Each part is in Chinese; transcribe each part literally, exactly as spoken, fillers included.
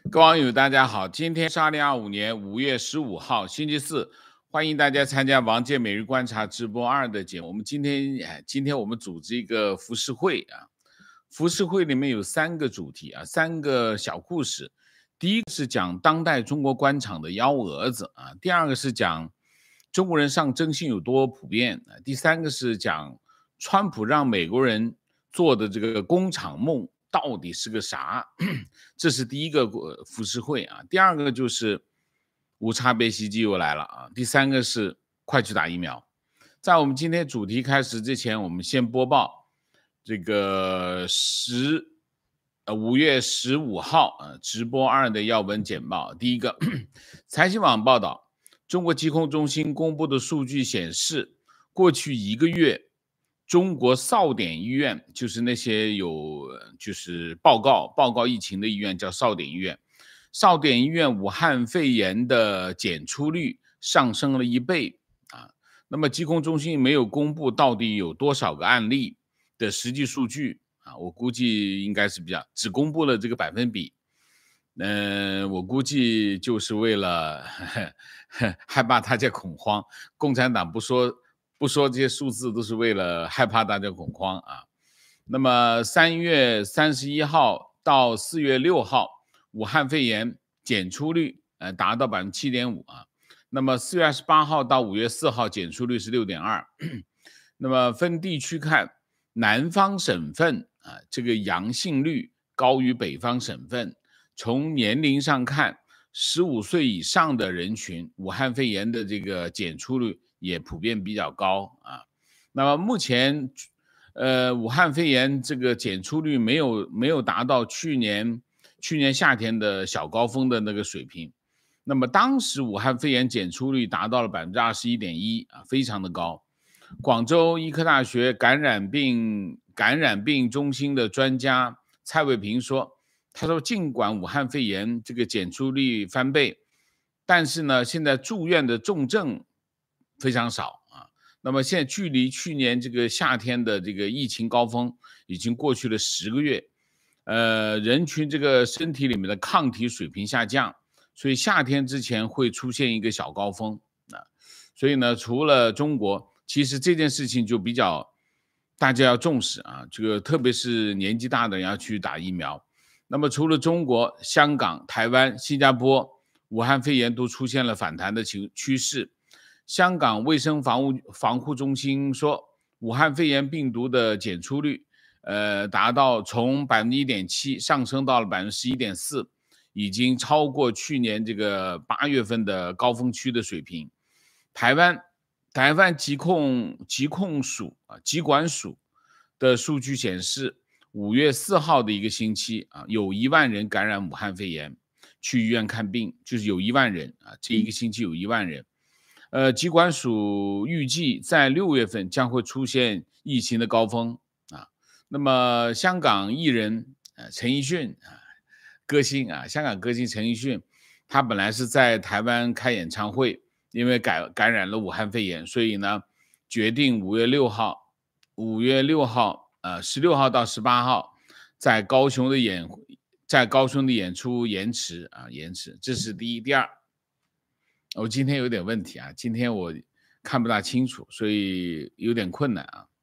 各位网友，大家好，今天是二零二五年五月十五号，星期四，欢迎大家参加王健每日观察直播二的节目。我们今天，哎，今天我们组织一个浮世绘啊，浮世绘里面有三个主题啊，三个小故事。第一个是讲当代中国官场的幺蛾子啊，第二个是讲中国人上征信有多普遍啊，第三个是讲川普让美国人做的这个工厂梦到底是个啥？这是第一个浮世绘啊。第二个就是无差别袭击又来了啊。第三个是快去打疫苗。在我们今天主题开始之前，我们先播报这个十呃五月十五号啊直播二的要闻简报。第一个，财新网报道，中国疾控中心公布的数据显示，过去一个月，中国扫点医院，就是那些有就是报告报告疫情的医院叫扫点医院，扫点医院武汉肺炎的检出率上升了一倍啊。那么疾控中心没有公布到底有多少个案例的实际数据啊，我估计应该是比较只公布了这个百分比。嗯、呃，我估计就是为了呵呵害怕大家恐慌，共产党不说。不说这些数字都是为了害怕大家恐慌啊。那么三月三十一号到四月六号，武汉肺炎检出率呃达到 百分之七点五 啊。那么四月二十八号到五月四号检出率是 六点二。那么分地区看，南方省份啊这个阳性率高于北方省份。从年龄上看，十五岁以上的人群，武汉肺炎的这个检出率也普遍比较高啊。那么目前，呃，武汉肺炎这个检出率没有没有达到去年去年夏天的小高峰的那个水平。那么当时武汉肺炎检出率达到了 百分之二十一点一 啊，非常的高。广州医科大学感染病感染病中心的专家蔡卫平说，他说尽管武汉肺炎这个检出率翻倍，但是呢，现在住院的重症非常少啊。那么现在距离去年这个夏天的这个疫情高峰已经过去了十个月，呃，人群这个身体里面的抗体水平下降，所以夏天之前会出现一个小高峰啊。所以呢，除了中国，其实这件事情就比较大家要重视啊，这个特别是年纪大的人要去打疫苗。那么除了中国，香港、台湾、新加坡，武汉肺炎都出现了反弹的趋势。香港卫生防护防护中心说，武汉肺炎病毒的检出率，呃，达到从 百分之一点七 上升到了 百分之十一点四， 已经超过去年这个八月份的高峰区的水平。台湾台湾疾控疾控署啊疾管署的数据显示，五月四号的一个星期啊，有一万人感染武汉肺炎，去医院看病，就是有一万人啊，这一个星期有一万人。呃，疾管署预计在六月份将会出现疫情的高峰啊。那么香港艺人呃陈奕迅啊，歌星啊，香港歌星陈奕迅，他本来是在台湾开演唱会，因为感感染了武汉肺炎，所以呢，决定五月六号，五月六号。呃，十六号到十八号，在高雄的演，在高雄的演出延迟啊，延迟，这是第一。第二，我今天有点问题啊，今天我看不大清楚，所以有点困难啊。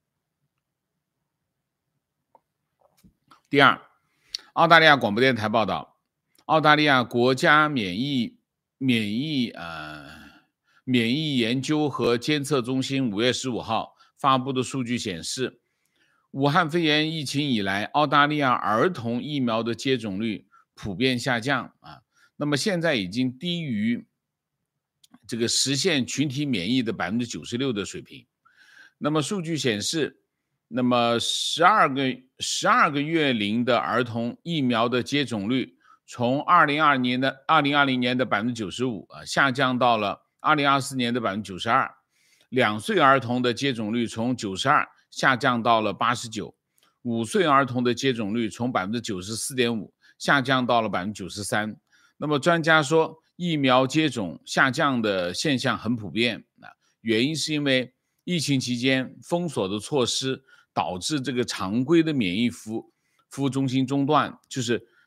第二，澳大利亚广播电台报道，澳大利亚国家免疫免疫呃免疫研究和监测中心五月十五号发布的数据显示，武汉肺炎疫情以来，澳大利亚儿童疫苗的接种率普遍下降啊，那么现在已经低于这个实现群体免疫的 百分之九十六 的水平。那么数据显示，那么十二个十二个月龄的儿童疫苗的接种率从二零二零年的二零二零年的 百分之九十五 啊，下降到了二零二四年的 百分之九十二。两岁儿童的接种率从九十二下降到了八十九，五岁儿童的接种率从 百分之九十四点五 下降到了 百分之九十三。那么专家说，疫苗接种下降的现象很普遍，原因是因为疫情期间封锁的措施导致这个常规的免疫服服务中心中断，就是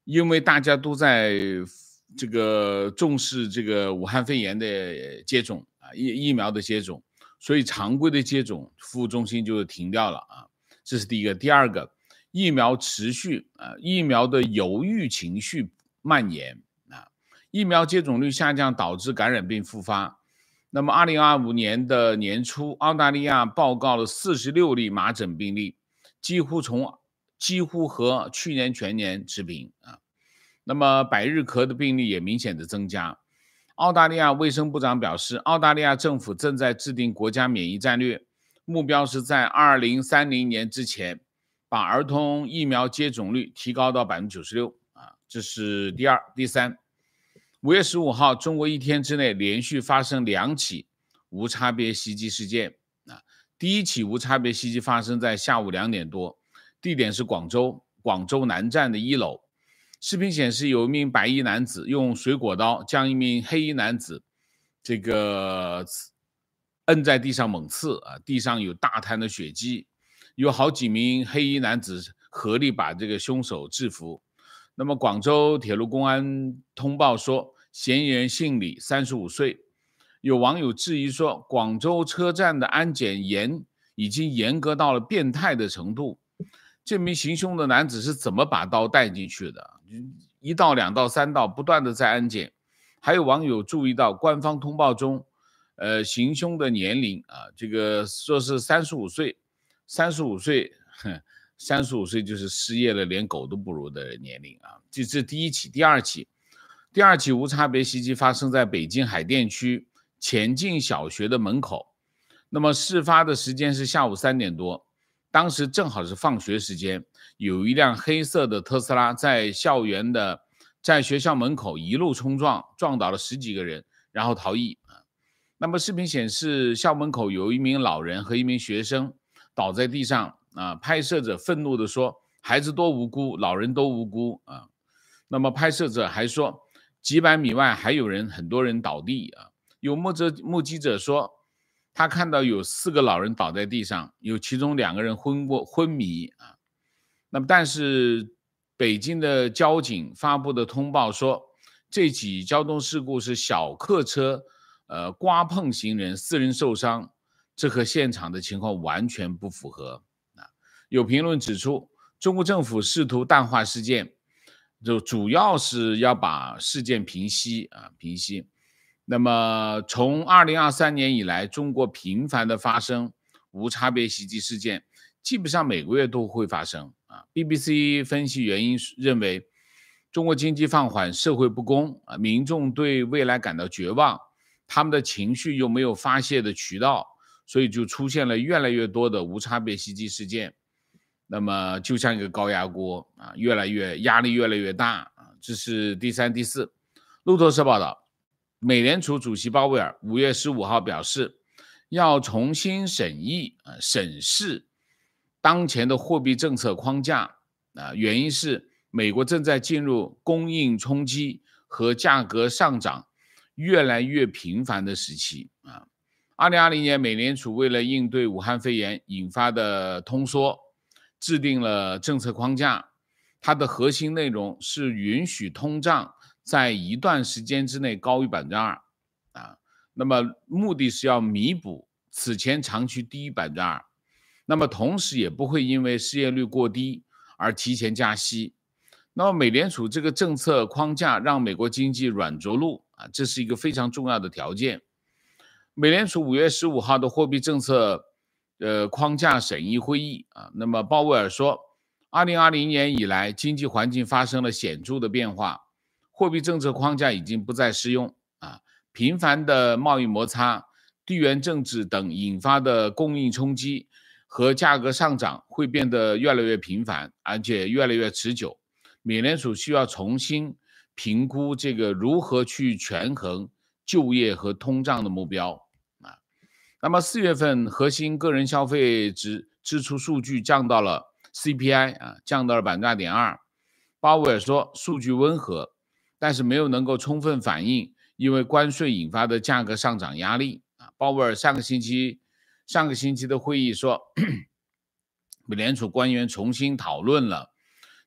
因为大家都在这个重视这个武汉肺炎的接种啊，疫疫苗的接种，所以常规的接种服务中心就停掉了啊，这是第一个。第二个，疫苗持续啊，疫苗的犹豫情绪蔓延啊，疫苗接种率下降导致感染病复发。那么，二零二五年的年初，澳大利亚报告了四十六例麻疹病例，几乎从几乎和去年全年持平啊。那么，百日咳的病例也明显的增加。澳大利亚卫生部长表示，澳大利亚政府正在制定国家免疫战略，目标是在二零三零年之前把儿童疫苗接种率提高到 百分之九十六 啊，这是第二。第三，五月十五号，中国一天之内连续发生两起无差别袭击事件啊。第一起无差别袭击发生在下午两点多，地点是广州广州南站的一楼。视频显示，有一名白衣男子用水果刀将一名黑衣男子这个摁在地上猛刺啊，地上有大滩的血迹，有好几名黑衣男子合力把这个凶手制服。那么，广州铁路公安通报说，嫌疑人姓李，三十五岁。有网友质疑说，广州车站的安检严已经严格到了变态的程度。这名行凶的男子是怎么把刀带进去的？一道、两道、三道，不断的在安检。还有网友注意到，官方通报中，呃，行凶的年龄啊，这个说是三十五岁，三十五岁，三十五岁就是失业了，连狗都不如的年龄啊。这是第一起，第二起，第二起无差别袭击发生在北京海淀区前进小学的门口。那么事发的时间是下午三点多。当时正好是放学时间，有一辆黑色的特斯拉在校园的在学校门口一路冲撞，撞倒了十几个人，然后逃逸。那么视频显示，校门口有一名老人和一名学生倒在地上啊，拍摄者愤怒地说：“孩子多无辜，老人都无辜啊。”那么拍摄者还说，几百米外还有人，很多人倒地啊。有目者目击者说，他看到有四个老人倒在地上，有其中两个人昏过昏迷啊。那么，但是北京的交警发布的通报说，这起交通事故是小客车呃刮碰行人，四人受伤，这和现场的情况完全不符合啊。有评论指出，中国政府试图淡化事件，就主要是要把事件平息啊平息。那么，从二零二三年以来，中国频繁的发生无差别袭击事件，基本上每个月都会发生啊。B B C 分析原因认为，中国经济放缓，社会不公啊，民众对未来感到绝望，他们的情绪又没有发泄的渠道，所以就出现了越来越多的无差别袭击事件。那么，就像一个高压锅啊，越来越压力越来越大啊。这是第三、第四。路透社报道。美联储主席鲍威尔五月十五号表示，要重新审议、呃、审视当前的货币政策框架啊，原因是美国正在进入供应冲击和价格上涨越来越频繁的时期啊。二零二零年，美联储为了应对武汉肺炎引发的通缩，制定了政策框架，它的核心内容是允许通胀在一段时间之内高于 百分之二 啊，那么目的是要弥补此前长期低于 百分之二， 那么同时也不会因为失业率过低而提前加息。那么美联储这个政策框架让美国经济软着陆啊，这是一个非常重要的条件。美联储五月十五号的货币政策呃框架审议会议啊，那么鲍威尔说，二零二零年以来经济环境发生了显著的变化，货币政策框架已经不再适用啊，频繁的贸易摩擦、地缘政治等引发的供应冲击和价格上涨会变得越来越频繁，而且越来越持久。美联储需要重新评估这个如何去权衡就业和通胀的目标啊。那么四月份核心个人消费支支出数据降到了 C P I 啊，降到了 百分之二点二。鲍威尔说，数据温和，但是没有能够充分反映因为关税引发的价格上涨压力啊。鲍威尔上个星期上个星期的会议说，美联储官员重新讨论了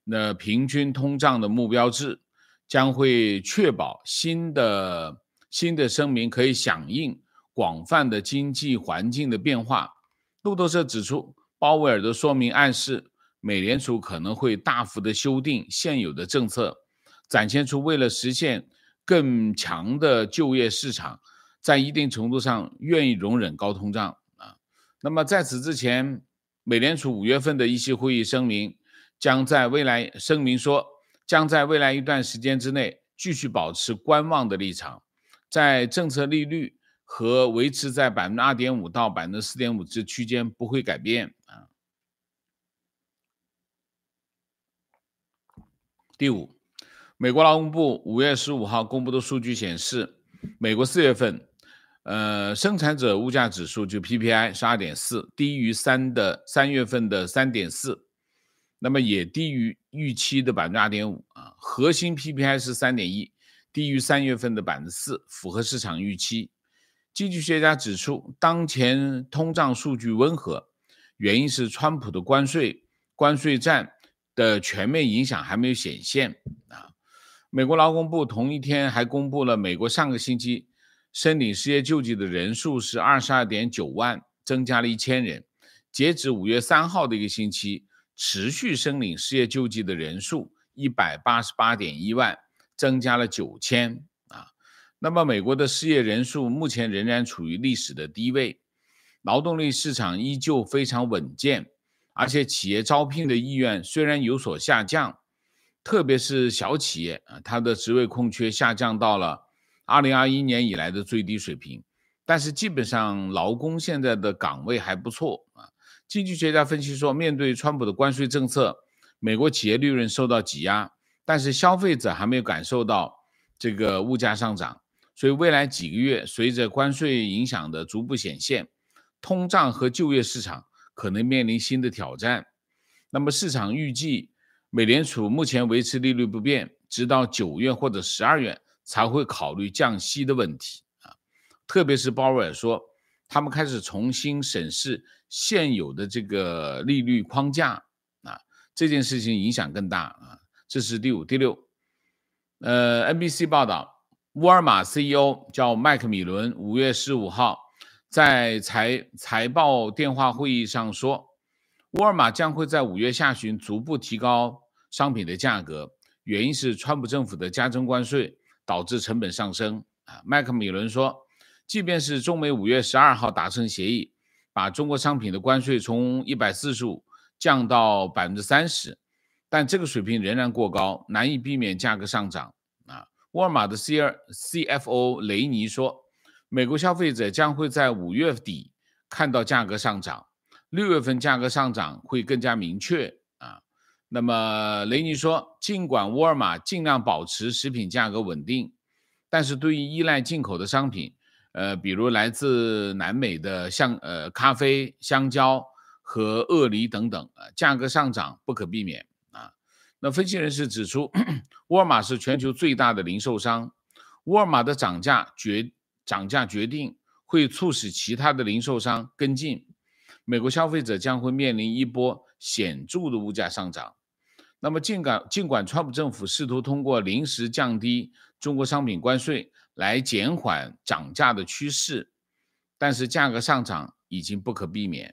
那平均通胀的目标制，将会确保新的新的声明可以响应广泛的经济环境的变化。路透社指出，鲍威尔的说明暗示美联储可能会大幅的修订现有的政策，展现出为了实现更强的就业市场，在一定程度上愿意容忍高通胀啊。那么在此之前，美联储五月份的议息会议声明将在未来声明说，将在未来一段时间之内继续保持观望的立场，在政策利率和维持在 百分之二点五 到 百分之四点五 之区间不会改变啊。第五，美国劳工部五月十五号公布的数据显示，美国四月份呃生产者物价指数就 P P I 是 二点四， 低于三的三月份的 三点四， 那么也低于预期的 百分之二点五 啊。核心 P P I 是 三点一， 低于三月份的 百分之四， 符合市场预期。经济学家指出，当前通胀数据温和，原因是川普的关税关税战的全面影响还没有显现啊。美国劳工部同一天还公布了美国上个星期申领失业救济的人数是 二十二点九万，增加了一千人。截止五月三号的一个星期，持续申领失业救济的人数 一百八十八点一万，增加了九千啊。那么美国的失业人数目前仍然处于历史的低位，劳动力市场依旧非常稳健，而且企业招聘的意愿虽然有所下降，特别是小企业啊，它的职位空缺下降到了二零二一年以来的最低水平，但是基本上劳工现在的岗位还不错啊。经济学家分析说，面对川普的关税政策，美国企业利润受到挤压，但是消费者还没有感受到这个物价上涨，所以未来几个月随着关税影响的逐步显现，通胀和就业市场可能面临新的挑战。那么市场预计美联储目前维持利率不变，直到九月或者十二月才会考虑降息的问题啊。特别是鲍威尔说，他们开始重新审视现有的这个利率框架啊，这件事情影响更大啊。这是第五。第六，呃 ，N B C 报道，沃尔玛 C E O 叫麦克米伦，五月十五号在财财报电话会议上说，沃尔玛将会在五月下旬逐步提高商品的价格，原因是川普政府的加征关税导致成本上升啊。麦克米伦说，即便是中美五月十二号达成协议，把中国商品的关税从一百四十五降到 百分之三十， 但这个水平仍然过高，难以避免价格上涨啊。沃尔玛的 C F O 雷尼说，美国消费者将会在五月底看到价格上涨，六月份价格上涨会更加明确啊。那么雷尼说，尽管沃尔玛尽量保持食品价格稳定，但是对于依赖进口的商品，呃，比如来自南美的像呃咖啡、香蕉和鳄梨等等，呃，价格上涨不可避免啊。那分析人士指出，沃尔玛是全球最大的零售商，沃尔玛的涨价决涨价决定会促使其他的零售商跟进，美国消费者将会面临一波显著的物价上涨。那么尽管尽管川普政府试图通过临时降低中国商品关税来减缓涨价的趋势，但是价格上涨已经不可避免。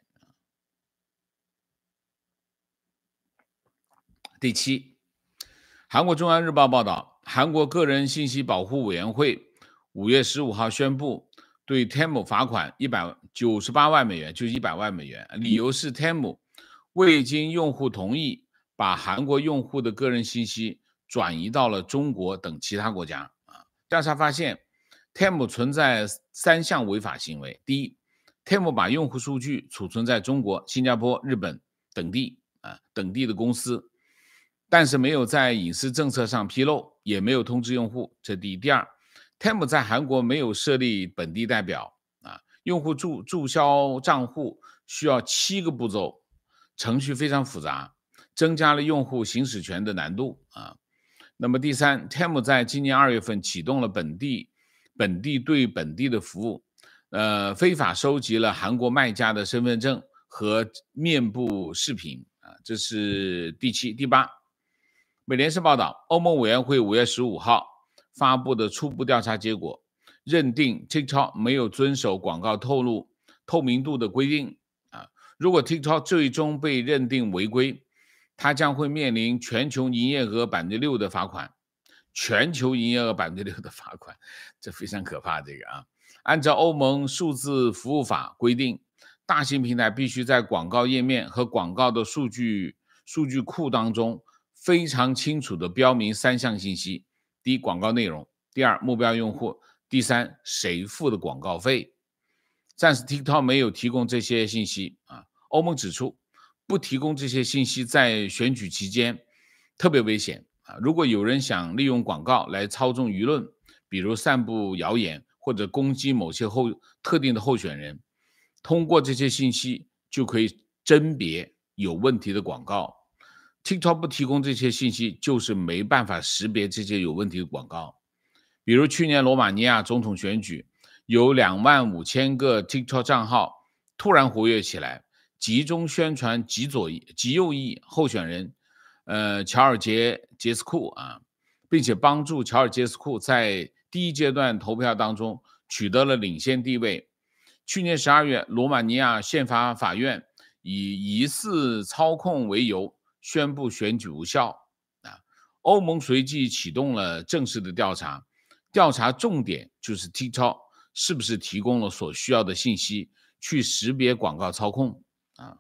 第七，韩国中央日报报道，韩国个人信息保护委员会五月十五号宣布对 Temu 罚款一百九十八万美元，就是一百万美元，理由是 Temu 未经用户同意把韩国用户的个人信息转移到了中国等其他国家啊。调查发现 Temu 存在三项违法行为。第一， Temu 把用户数据储存在中国、新加坡、日本等地啊等地的公司，但是没有在隐私政策上披露，也没有通知用户，这第一。第二， Temu 在韩国没有设立本地代表啊，用户注注销账户需要七个步骤，程序非常复杂，增加了用户行使权的难度啊。那么第三， Temu 在今年二月份启动了本地本地对本地的服务，呃，非法收集了韩国卖家的身份证和面部视频啊，这是第七。第八， 美联社报道，欧盟委员会五月十五号发布的初步调查结果，认定 TikTok 没有遵守广告透露透明度的规定啊。如果 TikTok 最终被认定违规，它将会面临全球营业额百分之六的罚款。全球营业额百分之六的罚款，这非常可怕。这个啊，按照欧盟数字服务法规定，大型平台必须在广告页面和广告的数据数据库当中非常清楚地标明三项信息：第一，广告内容；第二，目标用户；第三，谁付的广告费。暂时 TikTok 没有提供这些信息啊。欧盟指出，不提供这些信息在选举期间特别危险。如果有人想利用广告来操纵舆论，比如散布谣言或者攻击某些候特定的候选人，通过这些信息就可以甄别有问题的广告。TikTok 不提供这些信息，就是没办法识别这些有问题的广告。比如去年罗马尼亚总统选举，有两万五千个 TikTok 账号突然活跃起来，集中宣传极左翼、极右翼候选人呃，乔尔杰杰斯库啊，并且帮助乔尔杰斯库在第一阶段投票当中取得了领先地位。去年十二月，罗马尼亚宪法法院以疑似操控为由宣布选举无效啊。欧盟随即启动了正式的调查，调查重点就是 TikTok 是不是提供了所需要的信息去识别广告操控啊。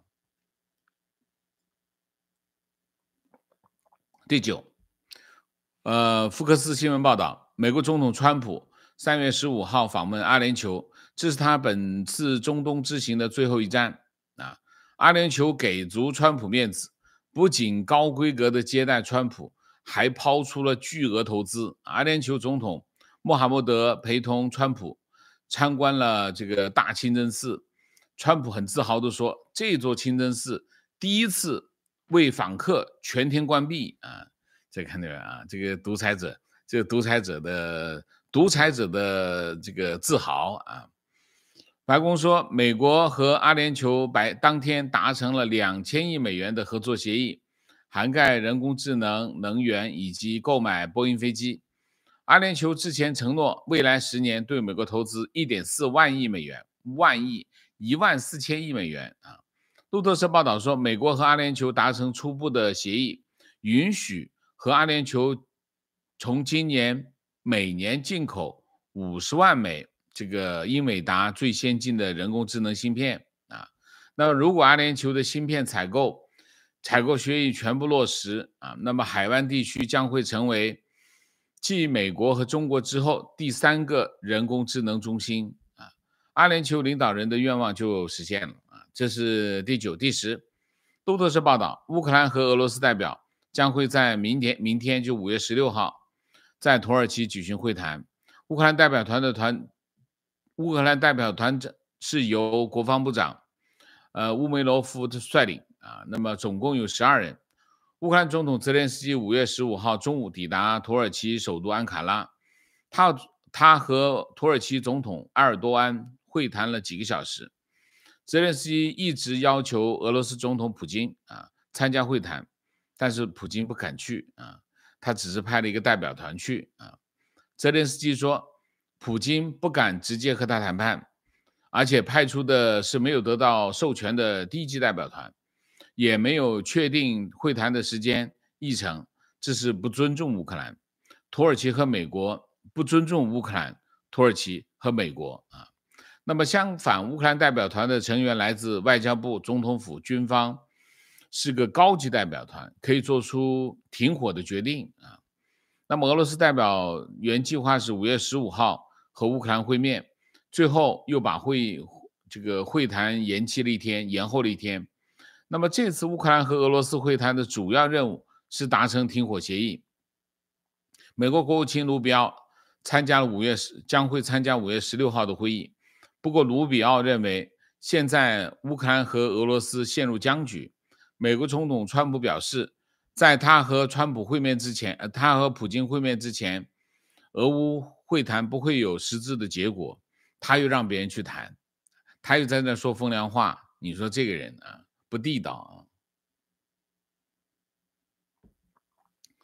第九，呃，福克斯新闻报道，美国总统川普三月十五号访问阿联酋，这是他本次中东之行的最后一站啊。阿联酋给足川普面子，不仅高规格的接待川普，还抛出了巨额投资。阿联酋总统穆罕默德陪同川普参观了这个大清真寺，川普很自豪地说，这座清真寺第一次为访客全天关闭啊。这看到没有啊？这个独裁者，这个独裁者的独裁者的这个自豪啊！白宫说，美国和阿联酋白当天达成了两千亿美元的合作协议，涵盖人工智能、能源以及购买波音飞机。阿联酋之前承诺未来十年对美国投资一点四万亿美元，万亿一万四千亿美元啊！路透社报道说，美国和阿联酋达成初步的协议，允许和阿联酋从今年每年进口五十万枚这个英伟达最先进的人工智能芯片啊。那如果阿联酋的芯片采购采购协议全部落实啊，那么海湾地区将会成为继美国和中国之后第三个人工智能中心啊。阿联酋领导人的愿望就实现了啊。这是第九、第十。路透社报道，乌克兰和俄罗斯代表将会在明天，明天就五月十六号，在土耳其举行会谈。乌克兰代表团的团，乌克兰代表团是由国防部长呃乌梅罗夫率领啊，那么总共有十二人。乌克兰总统泽连斯基五月十五号中午抵达土耳其首都安卡拉，他他和土耳其总统埃尔多安会谈了几个小时。泽连斯基一直要求俄罗斯总统普京啊参加会谈，但是普京不肯去啊，他只是派了一个代表团去啊。泽连斯基说，普京不敢直接和他谈判，而且派出的是没有得到授权的低级代表团，也没有确定会谈的时间议程，这是不尊重乌克兰。土耳其和美国不尊重乌克兰、土耳其和美国啊。那么相反，乌克兰代表团的成员来自外交部、总统府、军方，是个高级代表团，可以做出停火的决定啊。那么俄罗斯代表原计划是五月十五号和乌克兰会面，最后又把会这个会谈延期了一天，延后了一天。那么这次乌克兰和俄罗斯会谈的主要任务是达成停火协议。美国国务卿卢比奥参加了五月将会参加五月十六号的会议。不过卢比奥认为，现在乌克兰和俄罗斯陷入僵局。美国总统川普表示，在他和川普会面之前，呃，他和普京会面之前，俄乌会谈不会有实质的结果。他又让别人去谈，他又在那说风凉话。你说这个人啊，不地道啊！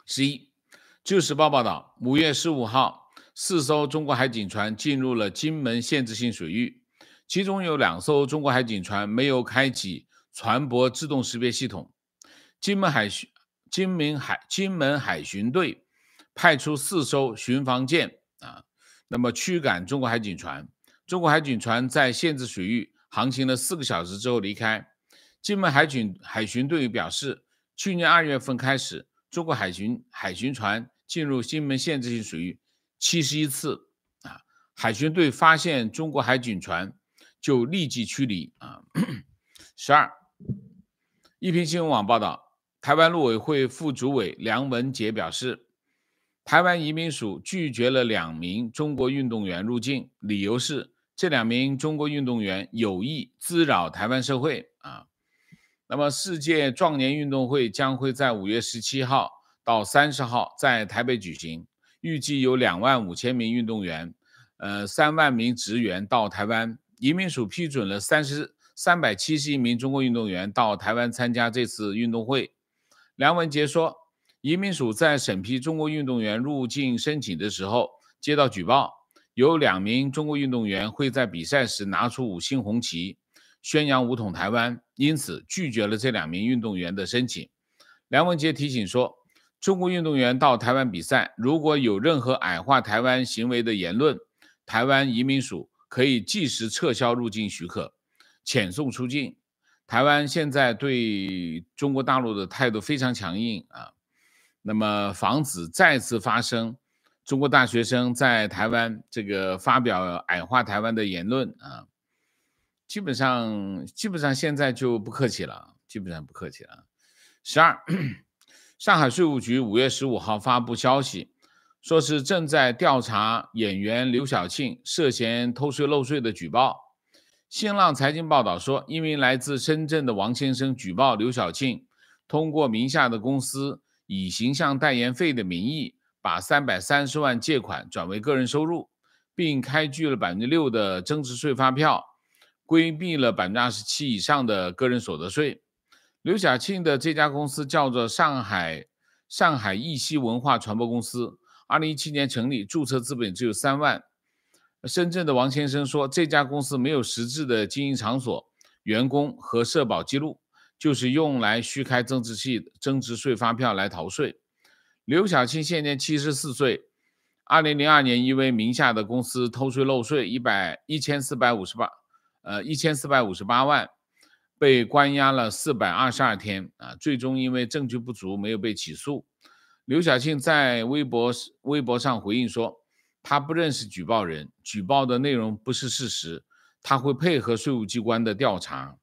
十一，自由时报报道，五月十五号，四艘中国海警船进入了金门限制性水域，其中有两艘中国海警船没有开启船舶自动识别系统。金门海巡金门海金门海巡队派出四艘巡防舰啊，那么驱赶中国海警船。中国海警船在限制水域航行了四个小时之后离开。金门海巡海巡队表示，去年二月份开始，中国海巡海巡船进入金门限制性水域七十一次啊，海巡队发现中国海警船就立即驱离啊。十二，一平新闻网报道，台湾陆委会副主委梁文杰表示，台湾移民署拒绝了两名中国运动员入境，理由是这两名中国运动员有意滋扰台湾社会啊。那么，世界壮年运动会将会在五月十七号到三十号在台北举行，预计有两万五千名运动员，呃，三万名职员到台湾。移民署批准了三十三百七十一名中国运动员到台湾参加这次运动会。梁文杰说，移民署在审批中国运动员入境申请的时候，接到举报，有两名中国运动员会在比赛时拿出五星红旗，宣扬武统台湾，因此拒绝了这两名运动员的申请。梁文杰提醒说，中国运动员到台湾比赛，如果有任何矮化台湾行为的言论，台湾移民署可以即时撤销入境许可，遣送出境。台湾现在对中国大陆的态度非常强硬啊，那么防止再次发生中国大学生在台湾这个发表矮化台湾的言论啊，基本上基本上现在就不客气了，基本上不客气了。十二，上海税务局五月十五号发布消息，说是正在调查演员刘晓庆涉嫌偷税漏税的举报。新浪财经报道说，一名来自深圳的王先生举报刘晓庆通过名下的公司以形象代言费的名义，把三百三十万借款转为个人收入，并开具了 百分之六 的增值税发票，规避了 百分之二十七 以上的个人所得税。刘晓庆的这家公司叫做上海上海易熙文化传播公司，二零一七年成立，注册资本只有三万。深圳的王先生说，这家公司没有实质的经营场所、员工和社保记录，就是用来虚开增值税增值税发票来逃税。刘晓庆现年七十四岁，二零零二年因为名下的公司偷税漏税一千四百五十八呃一千四百五十八万，被关押了四百二十二天啊，最终因为证据不足没有被起诉。刘晓庆在微博微博上回应说，他不认识举报人，举报的内容不是事实，他会配合税务机关的调查。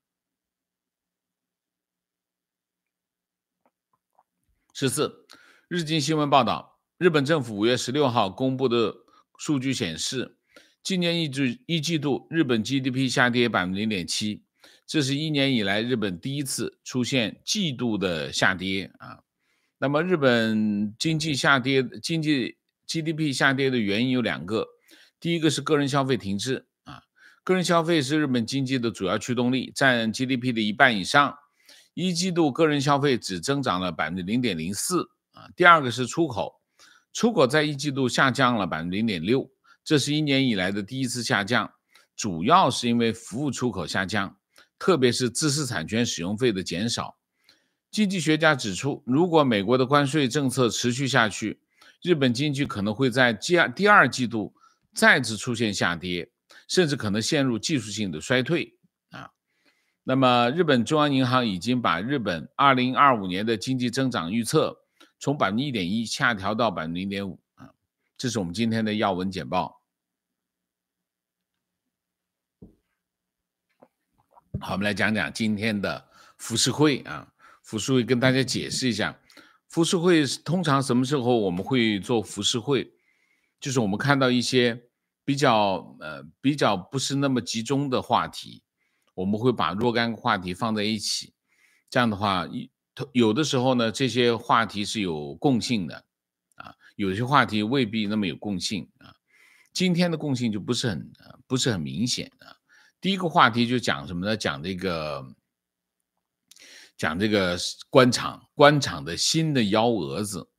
十四，日经新闻报道，日本政府五月十六号公布的数据显示，今年一季一季度日本 G D P 下跌 百分之零点七， 这是一年以来日本第一次出现季度的下跌啊。那么日本经济下跌经济 G D P 下跌的原因有两个，第一个是个人消费停滞啊，个人消费是日本经济的主要驱动力，占 G D P 的一半以上，一季度个人消费只增长了 百分之零点零四 啊。第二个是出口，出口在一季度下降了 百分之零点六， 这是一年以来的第一次下降，主要是因为服务出口下降，特别是知识产权使用费的减少。经济学家指出，如果美国的关税政策持续下去，日本经济可能会在第二季度再次出现下跌，甚至可能陷入技术性的衰退啊。那么日本中央银行已经把日本二零二五年的经济增长预测从 百分之一点一 下调到 百分之零点五 啊。这是我们今天的要闻简报。好，我们来讲讲今天的浮世绘啊。浮世绘跟大家解释一下，浮世绘通常什么时候我们会做浮世绘？就是我们看到一些比较呃比较不是那么集中的话题，我们会把若干个话题放在一起。这样的话，有的时候呢，这些话题是有共性的啊，有些话题未必那么有共性啊。今天的共性就不是很不是很明显啊。第一个话题就讲什么呢？讲这个。讲这个官场官场的新的幺蛾子，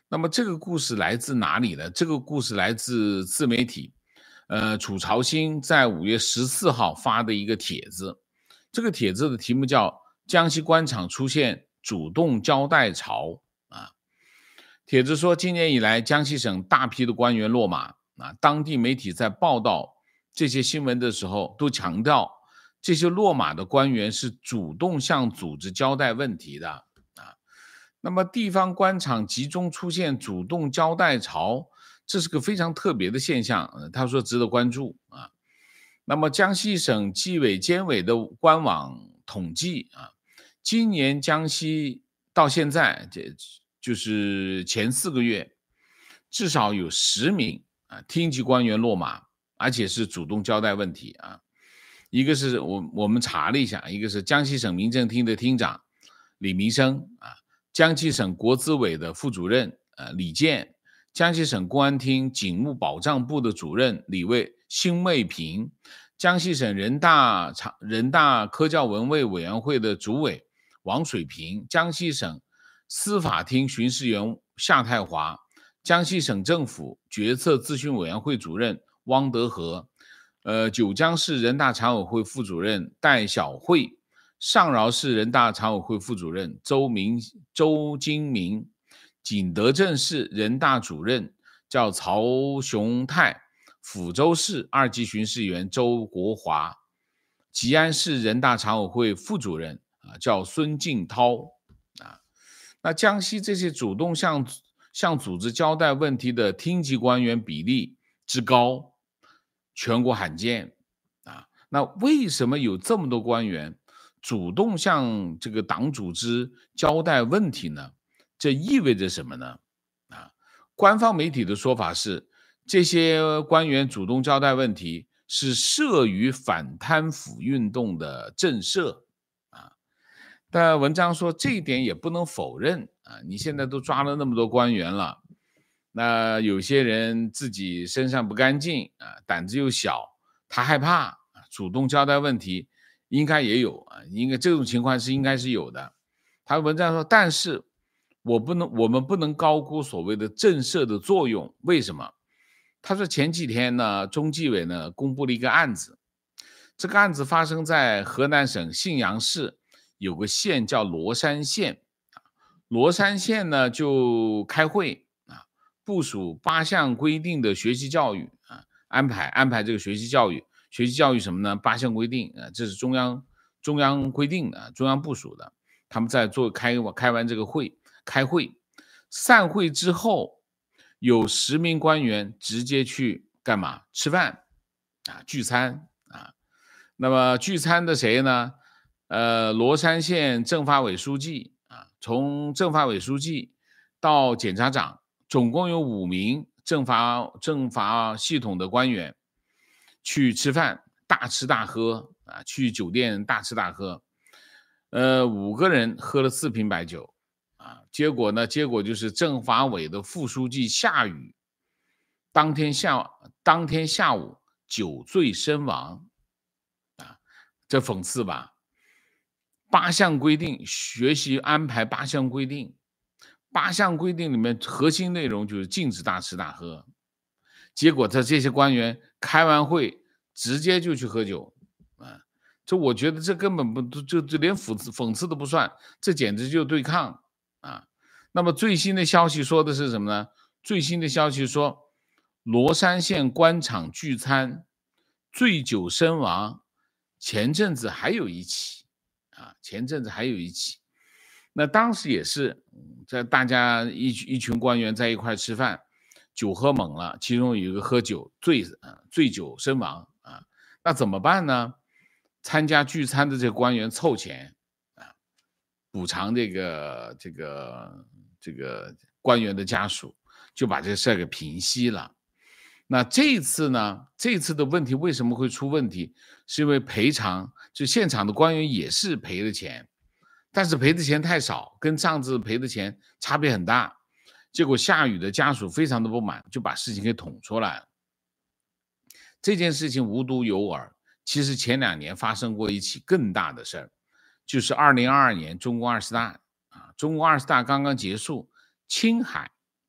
那么这个故事来自哪里呢？这个故事来自自媒体，呃，楚朝兴在五月十四号发的一个帖子。这个帖子的题目叫“江西官场出现主动交代潮”啊。帖子说，今年以来，江西省大批的官员落马啊。当地媒体在报道这些新闻的时候，都强调这些落马的官员是主动向组织交代问题的啊。那么地方官场集中出现主动交代潮，这是个非常特别的现象，呃他说值得关注啊。那么江西省纪委监委的官网统计啊，今年江西到现在，这就是前四个月，至少有十名啊厅级官员落马，而且是主动交代问题啊。一个是我我们查了一下，一个是江西省民政厅的厅长李明生啊，江西省国资委的副主任呃李健，江西省公安厅警务保障部的主任李卫辛卫平，江西省人大常人大科教文卫委员会的主委王水平，江西省司法厅巡视员夏太华，江西省政府决策咨询委员会主任汪德和，呃，九江市人大常委会副主任戴晓慧，上饶市人大常委会副主任周明周金明，景德镇市人大主任叫曹雄泰，抚州市二级巡视员周国华，吉安市人大常委会副主任啊叫孙敬涛啊。那江西这些主动向向组织交代问题的厅级官员比例之高，全国罕见啊。那为什么有这么多官员主动向这个党组织交代问题呢？这意味着什么呢？啊，官方媒体的说法是，这些官员主动交代问题是涉于反贪腐运动的震慑啊。但文章说这一点也不能否认啊，你现在都抓了那么多官员了，那有些人自己身上不干净啊，胆子又小，他害怕主动交代问题，应该也有啊，应该这种情况是应该是有的。他文章说，但是我不能，我们不能高估所谓的震慑的作用。为什么？他说前几天呢，中纪委呢公布了一个案子，这个案子发生在河南省信阳市，有个县叫罗山县，罗山县呢就开会啊，部署八项规定的学习教育啊，安排安排这个学习教育，学习教育什么呢？八项规定啊，这是中央中央规定的，中央部署的。他们在做开开完这个会，开会散会之后，有十名官员直接去干嘛？吃饭啊，聚餐啊。那么聚餐的谁呢？呃，罗山县政法委书记啊，从政法委书记到检察长，总共有五名政法政法系统的官员去吃饭，大吃大喝啊，去酒店大吃大喝。呃，五个人喝了四瓶白酒啊，结果呢？结果就是政法委的副书记夏雨，当天下当天下午酒醉身亡啊，这讽刺吧？八项规定，学习安排八项规定，八项规定里面核心内容就是禁止大吃大喝，结果他这些官员开完会直接就去喝酒啊。这我觉得这根本不就就连讽刺讽刺都不算，这简直就对抗啊！那么最新的消息说的是什么呢？最新的消息说，罗山县官场聚餐醉酒身亡，前阵子还有一起啊，前阵子还有一起。那当时也是在大家一一群官员在一块吃饭，酒喝猛了，其中有一个喝酒醉啊，醉酒身亡啊，那怎么办呢？参加聚餐的这个官员凑钱啊，补偿这个这个这个官员的家属，就把这个事儿给平息了。那这次呢？这次的问题为什么会出问题？是因为赔偿，就现场的官员也是赔了钱，但是赔的钱太少，跟上次赔的钱差别很大。结果夏雨的家属非常的不满，就把事情给捅出来了。这件事情无独有偶。其实前两年发生过一起更大的事儿，就是二零二二年中共二十大啊，中共二十大刚刚结束，青海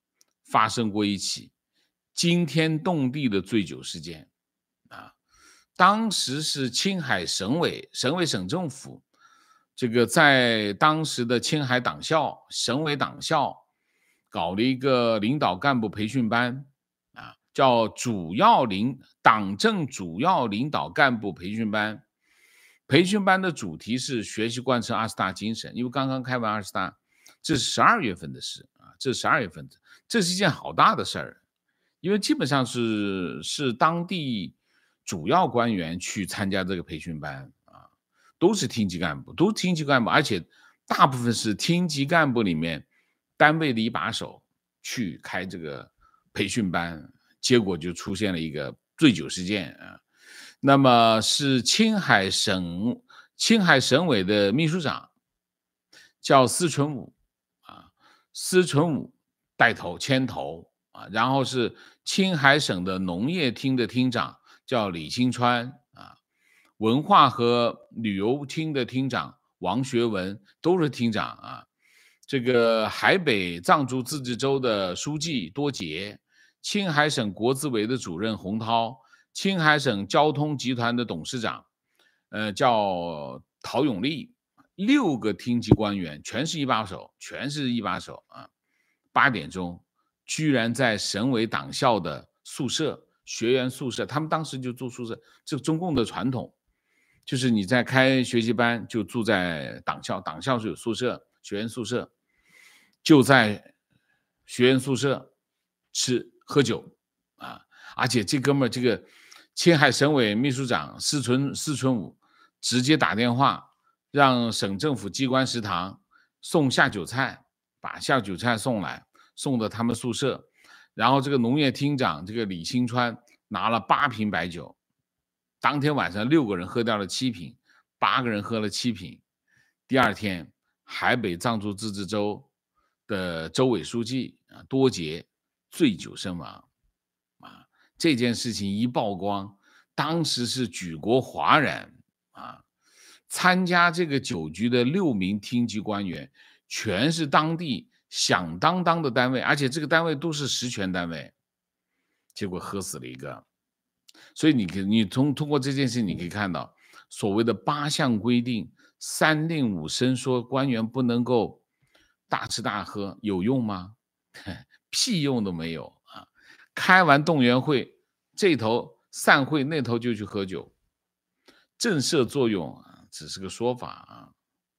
发生过一起惊天动地的醉酒事件啊。当时是青海省委、省委省政府，这个在当时的青海党校、省委党校搞了一个领导干部培训班啊，叫主要领党政主要领导干部培训班。培训班的主题是学习贯彻二十大精神，因为刚刚开完二十大，这是十二月份的事啊，这是十二月份的，这是一件好大的事儿，因为基本上是是当地主要官员去参加这个培训班啊，都是厅级干部，都是厅级干部，而且大部分是厅级干部里面单位的一把手去开这个培训班，结果就出现了一个醉酒事件啊。那么是青海省青海省委的秘书长叫司纯武啊，司纯武带头牵头啊，然后是青海省的农业厅的厅长叫李兴川啊，文化和旅游厅的厅长王学文都是厅长啊，这个海北藏族自治州的书记多杰，青海省国资委的主任洪涛，青海省交通集团的董事长，呃，叫陶永利，六个厅级官员全是一把手，全是一把手啊！八点钟，居然在省委党校的宿舍、学员宿舍，他们当时就住宿舍，这个中共的传统，就是你在开学习班就住在党校，党校是有宿舍、学员宿舍，就在学员宿舍吃喝酒啊！而且这哥们儿这个。青海省委秘书长施存施存武直接打电话让省政府机关食堂送下酒菜，把下酒菜送来，送到他们宿舍。然后这个农业厅长这个李兴川拿了八瓶白酒，当天晚上六个人喝掉了七瓶，八个人喝了七瓶。第二天，海北藏族自治州的州委书记啊多杰醉酒身亡。这件事情一曝光，当时是举国哗然啊！参加这个酒局的六名厅级官员，全是当地响当当的单位，而且这个单位都是实权单位，结果喝死了一个。所以你你通通过这件事，你可以看到所谓的八项规定、三令五申说官员不能够大吃大喝，有用吗？屁用都没有。开完动员会，这头散会，那头就去喝酒，震慑作用啊，只是个说法啊。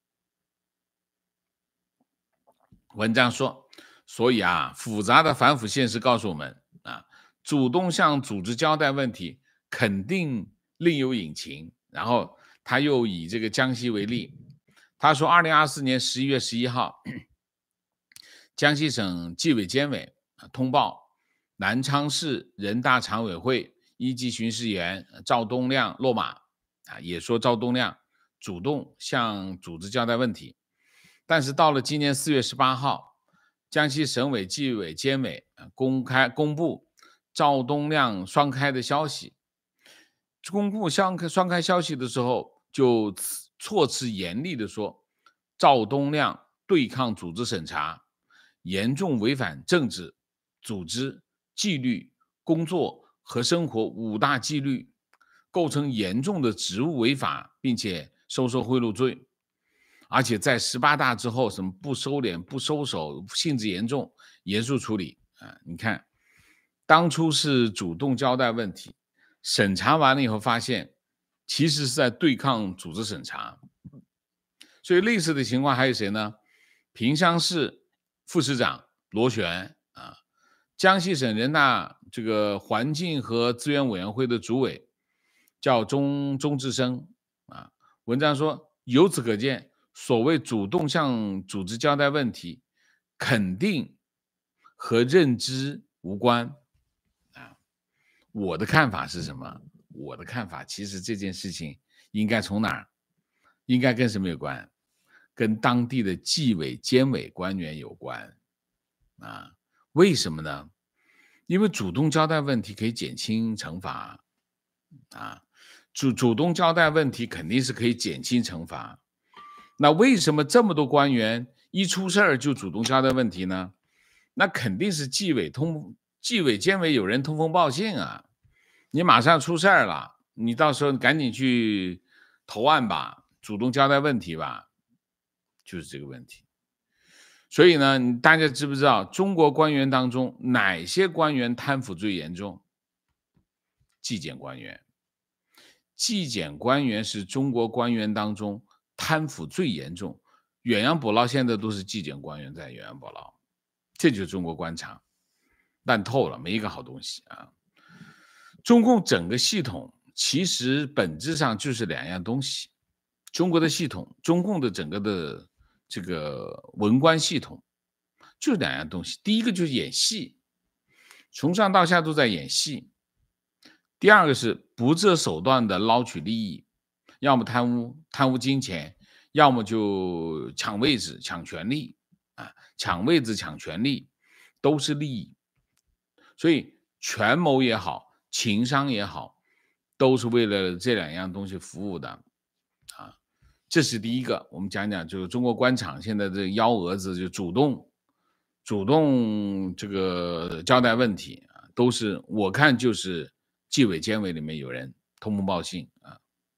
文章说，所以啊，复杂的反腐现实告诉我们啊，主动向组织交代问题，肯定另有隐情。然后他又以这个江西为例，他说，二零二四年十一月十一号，江西省纪委监委通报。南昌市人大常委会一级巡视员赵东亮落马啊，也说赵东亮主动向组织交代问题，但是到了今年四月十八号，江西省委纪委监委公开公布赵东亮双开的消息，公布双开双开消息的时候，就措辞严厉的说，赵东亮对抗组织审查，严重违反政治、组织。纪律、工作和生活五大纪律，构成严重的职务违法，并且收受贿赂罪，而且在十八大之后，什么不收敛、不收手，性质严重，严肃处理啊！你看，当初是主动交代问题，审查完了以后发现，其实是在对抗组织审查。所以类似的情况还有谁呢？萍乡市副市长罗旋啊。江西省人大这个环境和资源委员会的主委叫钟钟志生啊，文章说，由此可见，所谓主动向组织交代问题，肯定和认知无关啊。我的看法是什么？我的看法，其实这件事情应该从哪儿？应该跟什么有关？跟当地的纪委监委官员有关啊。为什么呢？因为主动交代问题可以减轻惩罚啊，主主动交代问题肯定是可以减轻惩罚。那为什么这么多官员一出事儿就主动交代问题呢？ 那肯定是纪委通纪委监委有人通风报信啊，你马上出事儿了，你到时候赶紧去投案吧，主动交代问题吧，就是这个问题。所以呢，大家知不知道中国官员当中哪些官员贪腐最严重？纪检官员。纪检官员是中国官员当中贪腐最严重，远洋捕捞现在都是纪检官员在远洋捕捞，这就是中国官场烂透了，没一个好东西啊！中共整个系统其实本质上就是两样东西，中国的系统，中共的整个的这个文官系统就是两样东西，第一个就是演戏，从上到下都在演戏。第二个是不择手段的捞取利益，要么贪污贪污金钱，要么就抢位置抢权力啊，抢位置抢权力都是利益，所以权谋也好，情商也好，都是为了这两样东西服务的啊。这是第一个，我们讲讲就是中国官场现在这幺蛾子就主动主动这个交代问题啊，都是我看就是纪委监委里面有人通风报信啊。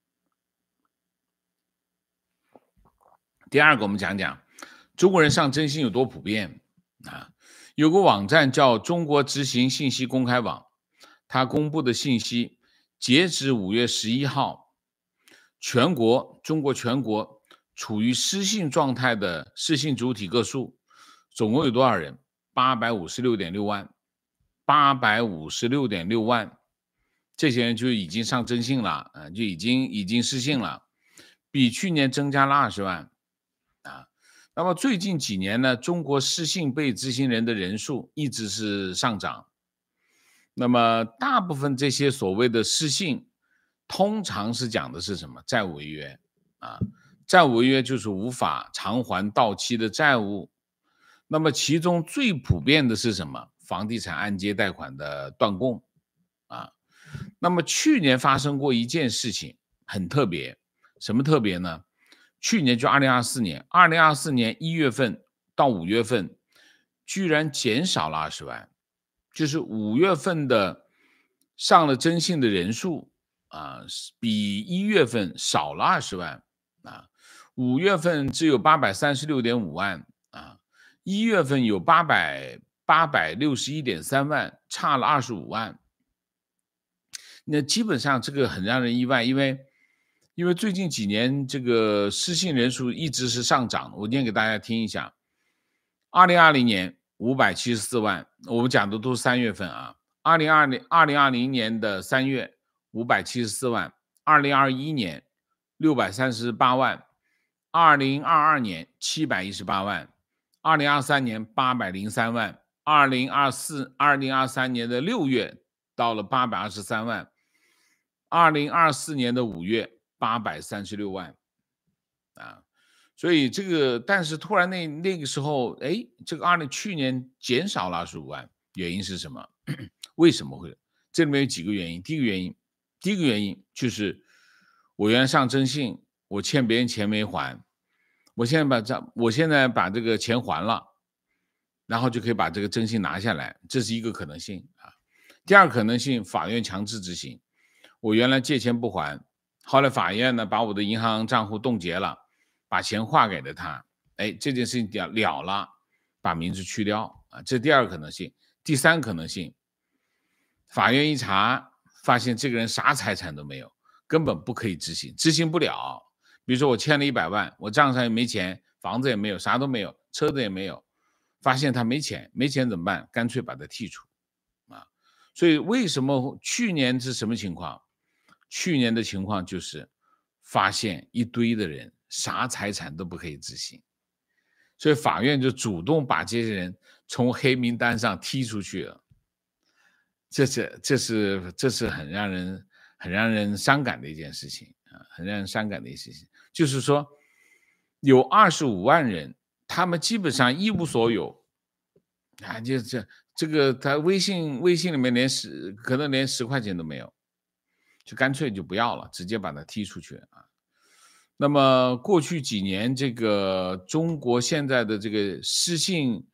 第二个，我们讲讲中国人上征信有多普遍啊。有个网站叫中国执行信息公开网，它公布的信息，截止五月十一号，全国中国全国处于失信状态的失信主体个数总共有多少人？八百五十六点六万，八百五十六点六万。这些人就已经上征信了，啊，就已经已经失信了，比去年增加了二十万啊。那么最近几年呢，中国失信被执行人的人数一直是上涨。那么大部分这些所谓的失信，通常是讲的是什么？债务违约啊，债务违约就是无法偿还到期的债务。那么其中最普遍的是什么？房地产按揭贷款的断供啊。那么去年发生过一件事情很特别，什么特别呢？去年就二零二四年，二零二四年一月份到五月份，居然减少了二十万，就是五月份的上了征信的人数啊，比一月份少了二十万啊，五月份只有八百三十六点五万啊，一月份有八百八百六十一点三万，差了二十五万。那基本上这个很让人意外，因为因为最近几年这个失信人数一直是上涨，我念给大家听一下。二零二零年五百七十四万，我们讲的都是三月份啊。二零二零二零二零年的三月五百七十四万，二零二一年六百三十八万，二零二二年七百一十八万，二零二三年八百零三万，二零二四二零二三年的六月到了八百二十三万，二零二四年的五月八百三十六万啊，所以这个但是突然那那个时候，哎，这个二零去年减少了二十五万，原因是什么？为什么会？这里面有几个原因。第一个原因，第一个原因就是我原来上征信，我欠别人钱没还，我现在把这我现在把这个钱还了，然后就可以把这个征信拿下来，这是一个可能性啊。第二个可能性，法院强制执行。我原来借钱不还，后来法院呢把我的银行账户冻结了，把钱划给了他，哎，这件事情了了了，把名字去掉啊，这是第二个可能性。第三个可能性，法院一查发现这个人啥财产都没有，根本不可以执行，执行不了。比如说我欠了一百万，我账上也没钱，房子也没有，啥都没有，车子也没有，发现他没钱，没钱怎么办？干脆把他剔除啊。所以为什么去年是什么情况？去年的情况就是发现一堆的人啥财产都不可以执行，所以法院就主动把这些人从黑名单上踢出去了。这是这是这是很让人很让人伤感的一件事情啊，很让人伤感的一件事情。就是说，有二十五万人，他们基本上一无所有啊，就这这个他微信微信里面连十可能连十块钱都没有。就干脆就不要了，直接把它踢出去啊。那么过去几年，这个中国现在的这个失信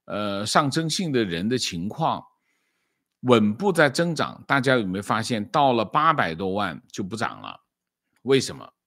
呃上征信的人的情况稳步在增长，大家有没有发现到了八百多万就不涨了？为什么？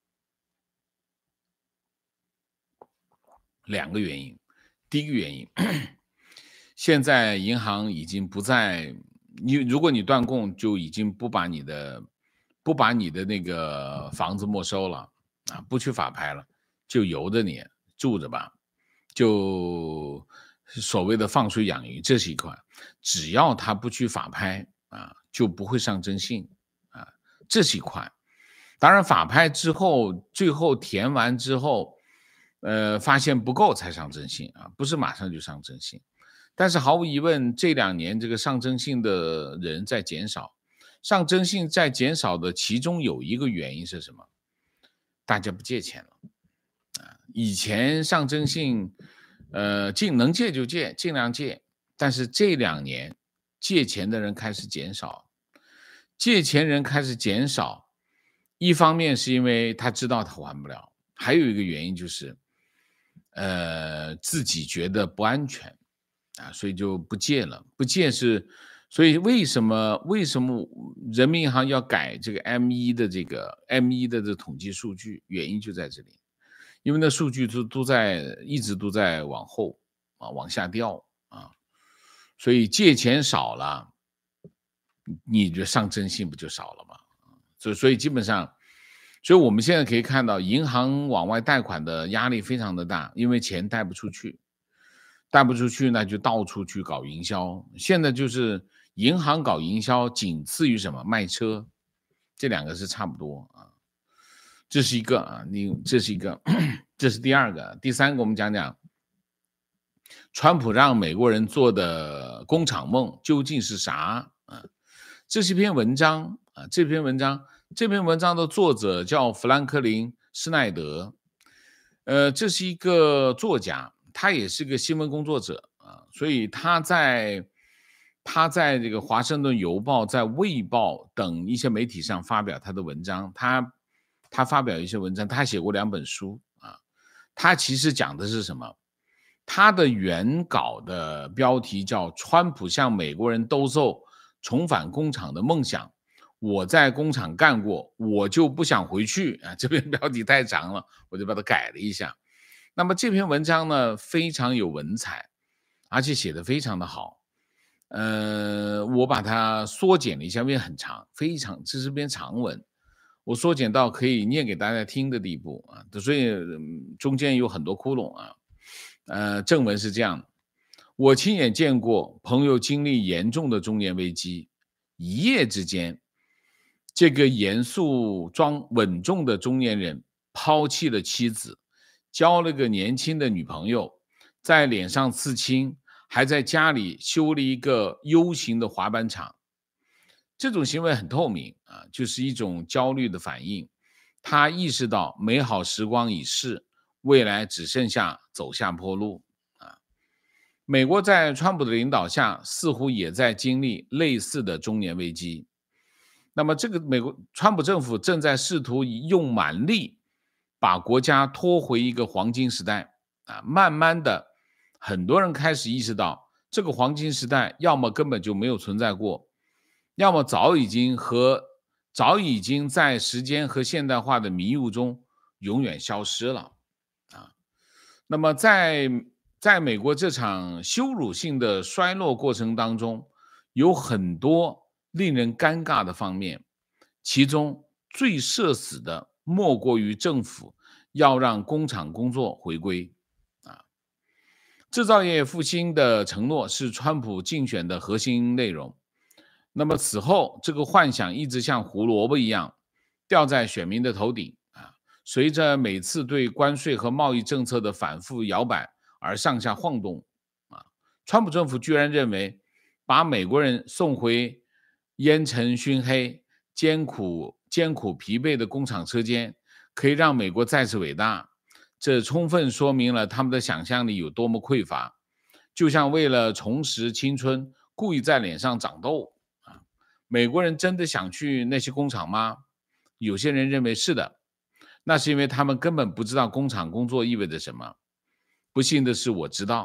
两个原因。第一个原因，现在银行已经不再，你如果你断供，就已经不把你的不把你的那个房子没收了啊，不去法拍了，就由着你住着吧，就所谓的放水养鱼，这是一块。只要他不去法拍啊，就不会上征信啊，这是一块。当然，法拍之后，最后填完之后。呃，发现不够才上征信啊，不是马上就上征信。但是毫无疑问，这两年这个上征信的人在减少，上征信在减少的其中有一个原因是什么？大家不借钱了啊。以前上征信，呃，尽能借就借，尽量借。但是这两年借钱的人开始减少，借钱人开始减少，一方面是因为他知道他还不了，还有一个原因就是。呃，自己觉得不安全啊，所以就不借了。不借是，所以为什么为什么人民银行要改这个 M 一 的这个 M 一 的这统计数据？原因就在这里，因为那数据都都在一直都在往后啊往下掉啊，所以借钱少了，你的上征信不就少了吗？所以所以基本上。所以我们现在可以看到，银行往外贷款的压力非常的大，因为钱贷不出去，贷不出去呢，就到处去搞营销。现在就是银行搞营销，仅次于什么卖车，这两个是差不多啊。这是一个啊，你这是一个，这是第二个，第三个我们讲讲，川普让美国人做的工厂梦究竟是啥啊？这是一篇文章啊，这篇文章。这篇文章的作者叫弗兰克林·施耐德，呃，这是一个作家，他也是个新闻工作者啊，所以他在他在这个《华盛顿邮报》、在《卫报》等一些媒体上发表他的文章，他他发表一些文章，他写过两本书啊，他其实讲的是什么？他的原稿的标题叫《川普向美国人兜售重返工厂的梦想》。我在工厂干过，我就不想回去啊！这篇标题太长了，我就把它改了一下。那么这篇文章呢，非常有文采，而且写得非常的好。呃，我把它缩减了一下，因为很长，非常这是篇长文，我缩减到可以念给大家听的地步啊，所以中间有很多窟窿啊。呃，正文是这样：我亲眼见过朋友经历严重的中年危机，一夜之间。这个严肃庄稳重的中年人抛弃了妻子，交了个年轻的女朋友，在脸上刺青，还在家里修了一个 U 型的滑板场。这种行为很透明啊，就是一种焦虑的反应。他意识到美好时光已逝，未来只剩下走下坡路啊。美国在川普的领导下，似乎也在经历类似的中年危机。那么，这个美国川普政府正在试图用蛮力把国家拖回一个黄金时代啊！慢慢的，很多人开始意识到，这个黄金时代要么根本就没有存在过，要么早已经和早已经在时间和现代化的迷雾中永远消失了啊！那么在，在在美国这场羞辱性的衰落过程当中，有很多令人尴尬的方面，其中最社死的莫过于政府要让工厂工作回归啊。制造业复兴的承诺是川普竞选的核心内容。那么此后，这个幻想一直像胡萝卜一样掉在选民的头顶啊，随着每次对关税和贸易政策的反复摇摆而上下晃动啊。川普政府居然认为，把美国人送回烟尘熏黑、艰苦艰苦疲惫的工厂车间，可以让美国再次伟大。这充分说明了他们的想象力有多么匮乏，就像为了重拾青春，故意在脸上长痘啊！美国人真的想去那些工厂吗？有些人认为是的，那是因为他们根本不知道工厂工作意味着什么。不幸的是，我知道，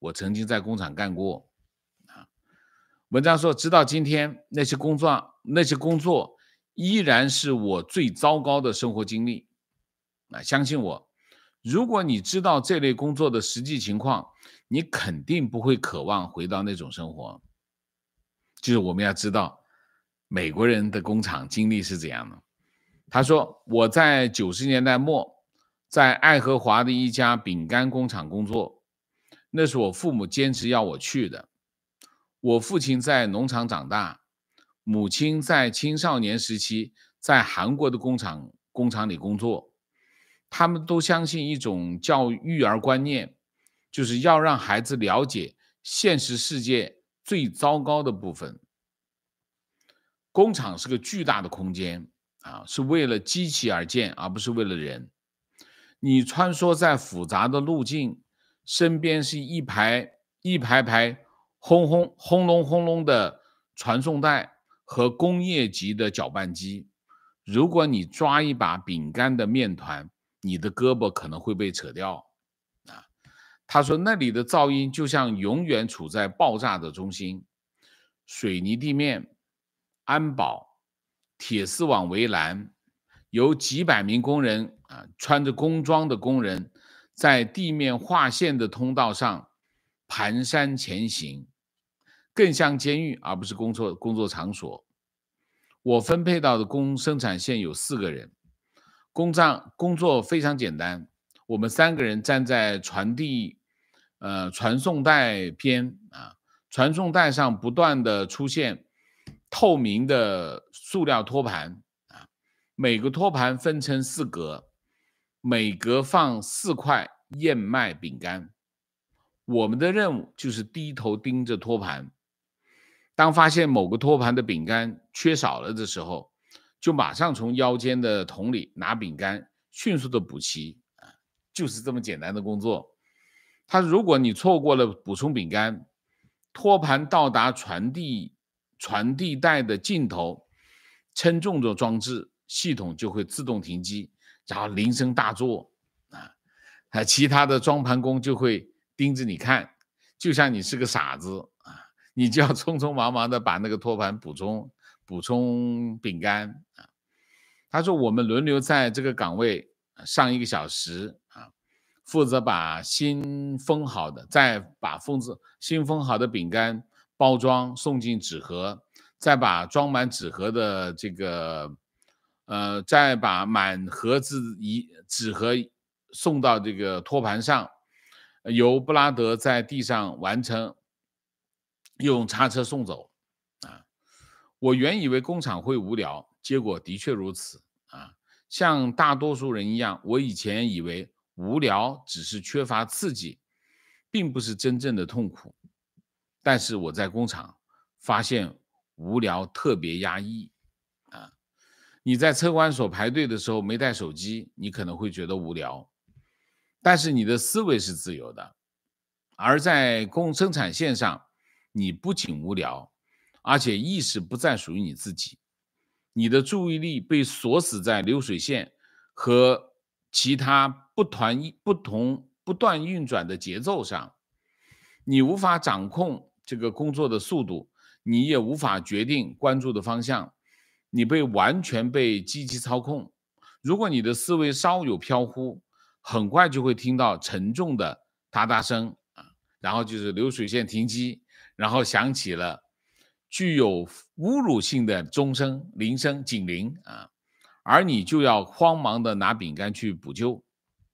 我曾经在工厂干过。啊，文章说，直到今天，那些工作那些工作依然是我最糟糕的生活经历。啊，相信我，如果你知道这类工作的实际情况，你肯定不会渴望回到那种生活。就是我们要知道美国人的工厂经历是怎样的。他说，我在九十年代末在爱荷华的一家饼干工厂工作，那是我父母坚持要我去的。我父亲在农场长大，母亲在青少年时期在韩国的工厂工厂里工作。他们都相信一种教育儿观念，就是要让孩子了解现实世界最糟糕的部分。工厂是个巨大的空间啊，是为了机器而建，而不是为了人。你穿梭在复杂的路径，身边是一排一排排轰轰轰隆轰隆的传送带和工业级的搅拌机。如果你抓一把饼干的面团，你的胳膊可能会被扯掉。啊，他说那里的噪音就像永远处在爆炸的中心，水泥地面、安保、铁丝网围栏，有几百名工人啊，穿着工装的工人在地面划线的通道上蹒跚前行，更像监狱而不是工作工作场所。我分配到的工生产线有四个人，工账工作非常简单，我们三个人站在传递呃传送带边啊，传送带上不断的出现透明的塑料托盘啊，每个托盘分成四格，每格放四块燕麦饼干。我们的任务就是低头盯着托盘，当发现某个托盘的饼干缺少了的时候，就马上从腰间的桶里拿饼干，迅速的补齐，就是这么简单的工作。他如果你错过了补充饼干，托盘到达传递传递带的尽头，称重的装置系统就会自动停机，然后铃声大作啊，其他的装盘工就会盯着你看，就像你是个傻子啊，你就要匆匆忙忙的把那个托盘补充补充饼干啊。他说我们轮流在这个岗位上一个小时啊，负责把新封好的，再把封子新封好的饼干包装送进纸盒，再把装满纸盒的这个呃，再把满盒子一纸盒送到这个托盘上，由布拉德在地上完成，用叉车送走啊。我原以为工厂会无聊，结果的确如此啊。像大多数人一样，我以前以为无聊只是缺乏刺激，并不是真正的痛苦。但是我在工厂发现无聊特别压抑啊。你在车管所排队的时候没带手机，你可能会觉得无聊，但是你的思维是自由的。而在工生产线上，你不仅无聊，而且意识不再属于你自己，你的注意力被锁死在流水线和其他不团不同不断运转的节奏上，你无法掌控这个工作的速度，你也无法决定关注的方向，你被完全被机器操控。如果你的思维稍有飘忽，很快就会听到沉重的哒哒声啊，然后就是流水线停机，然后响起了具有侮辱性的钟声、铃声、警铃啊，而你就要慌忙的拿饼干去补救。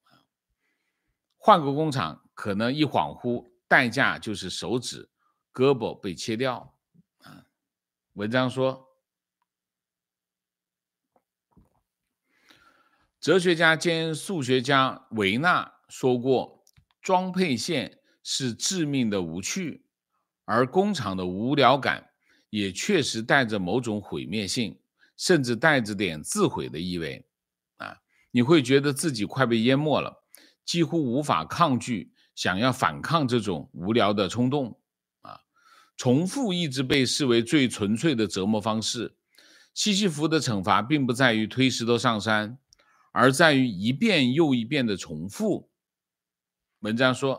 换个工厂，可能一恍惚，代价就是手指、胳膊被切掉啊。文章说，哲学家兼数学家维纳说过，装配线是致命的无趣，而工厂的无聊感也确实带着某种毁灭性，甚至带着点自毁的意味啊！你会觉得自己快被淹没了，几乎无法抗拒想要反抗这种无聊的冲动啊！重复一直被视为最纯粹的折磨方式。西西弗的惩罚并不在于推石头上山，而在于一遍又一遍的重复。文章说，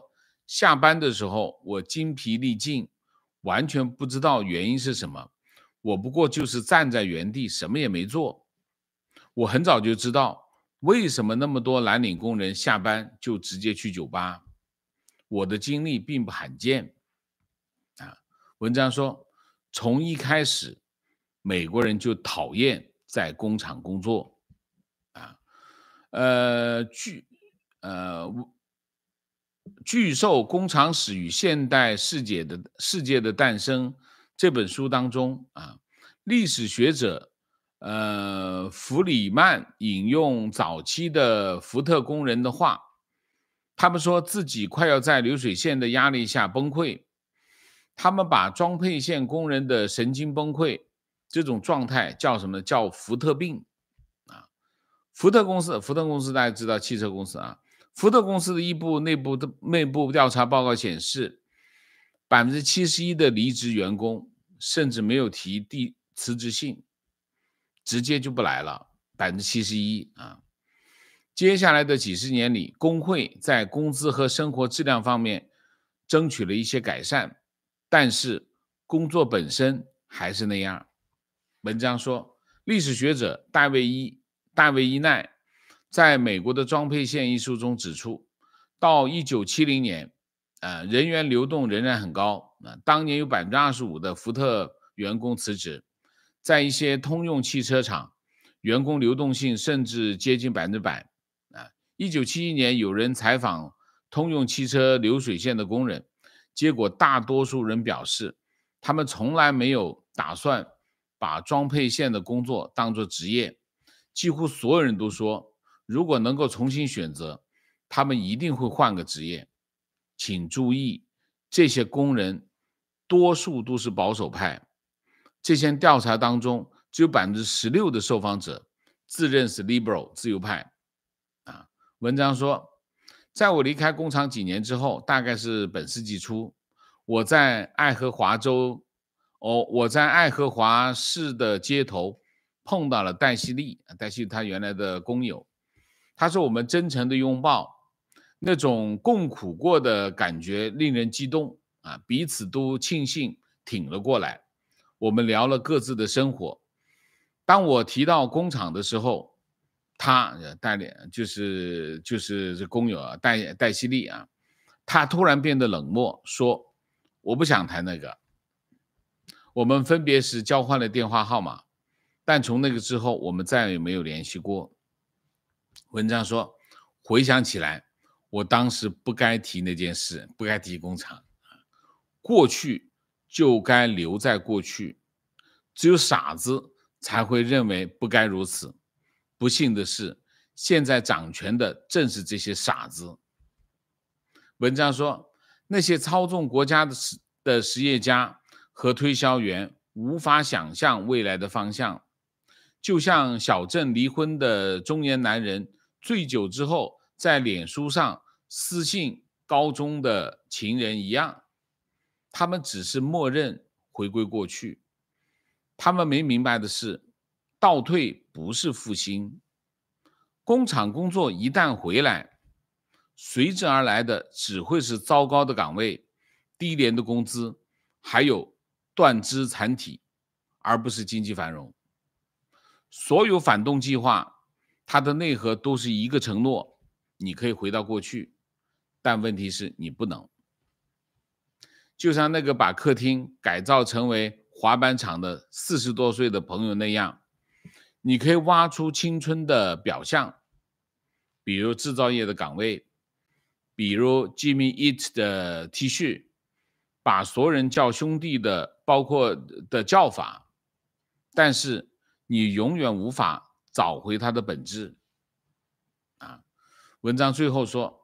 下班的时候我精疲力尽，完全不知道原因是什么，我不过就是站在原地什么也没做。我很早就知道为什么那么多蓝领工人下班就直接去酒吧，我的经历并不罕见。啊，文章说，从一开始，美国人就讨厌在工厂工作。啊，呃，据呃巨兽工厂史与现代世界的世界的诞生这本书当中啊，历史学者呃弗里曼引用早期的福特工人的话，他们说自己快要在流水线的压力下崩溃，他们把装配线工人的神经崩溃这种状态叫什么？叫福特病啊。福特公司，福特公司大家知道汽车公司啊。福特公司的一部内部的内部调查报告显示，百分之七十一的离职员工甚至没有提递辞职信，直接就不来了，百分之七十一啊。接下来的几十年里，工会在工资和生活质量方面争取了一些改善，但是工作本身还是那样。文章说，历史学者大卫伊大卫伊奈在美国的装配线一书中指出，到一九七零年，呃，人员流动仍然很高。呃、当年有 百分之二十五 的福特员工辞职，在一些通用汽车厂，员工流动性甚至接近百分之百。啊，一九七一年有人采访通用汽车流水线的工人，结果大多数人表示，他们从来没有打算把装配线的工作当作职业。几乎所有人都说，如果能够重新选择，他们一定会换个职业。请注意，这些工人多数都是保守派。这些调查当中，只有 百分之十六 的受访者自认是 liberal 自由派。啊，文章说，在我离开工厂几年之后，大概是本世纪初，我在爱荷华州，哦，我在爱荷华市的街头碰到了黛西利，黛西利他原来的工友，他说我们真诚的拥抱，那种共苦过的感觉令人激动啊，彼此都庆幸挺了过来。我们聊了各自的生活。当我提到工厂的时候，他带领就是就是这工友啊，戴戴西利啊，他突然变得冷漠，说：“我不想谈那个。”我们分别时交换了电话号码，但从那个之后，我们再也没有联系过。文章说，回想起来，我当时不该提那件事，不该提工厂。过去就该留在过去，只有傻子才会认为不该如此。不幸的是，现在掌权的正是这些傻子。文章说，那些操纵国家的实的实业家和推销员无法想象未来的方向，就像小镇离婚的中年男人醉酒之后在脸书上私信高中的情人一样，他们只是默认回归过去。他们没明白的是，倒退不是复兴。工厂工作一旦回来，随之而来的只会是糟糕的岗位、低廉的工资，还有断肢残体，而不是经济繁荣。所有反动计划，它的内核都是一个承诺：你可以回到过去，但问题是你不能。就像那个把客厅改造成为滑板场的四十多岁的朋友那样，你可以挖出青春的表象，比如制造业的岗位，比如 Jimmy Eat 的 T 恤，把所有人叫兄弟的包括的叫法，但是你永远无法找回它的本质。啊，文章最后说，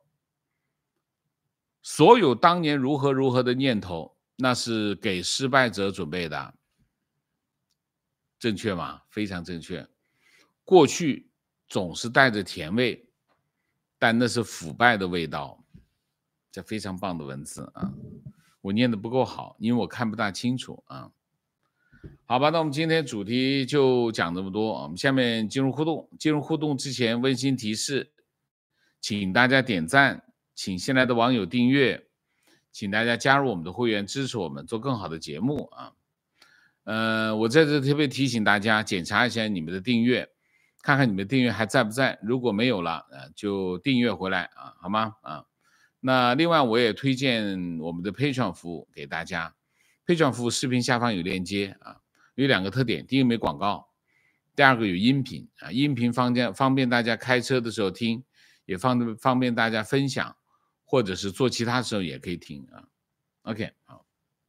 所有当年如何如何的念头，那是给失败者准备的。正确吗？非常正确。过去总是带着甜味，但那是腐败的味道。这非常棒的文字啊！我念的不够好，因为我看不大清楚啊。好吧，那我们今天主题就讲这么多，我们下面进入互动。进入互动之前，温馨提示，请大家点赞，请新来的网友订阅， 请大家加入我们的会员，支持我们做更好的节目啊。呃，我在这特别提醒大家，检查一下你们的订阅，看看你们的订阅还在不在，如果没有了，呃，就订阅回来啊，好吗？啊，那另外我也推荐我们的 Patreon 服务给大家。Patreon 服务视频下方有链接啊，有两个特点，第一个没广告，第二个有音频啊，音频方便方便大家开车的时候听，也方方便大家分享，或者是做其他时候也可以听啊。OK， 好。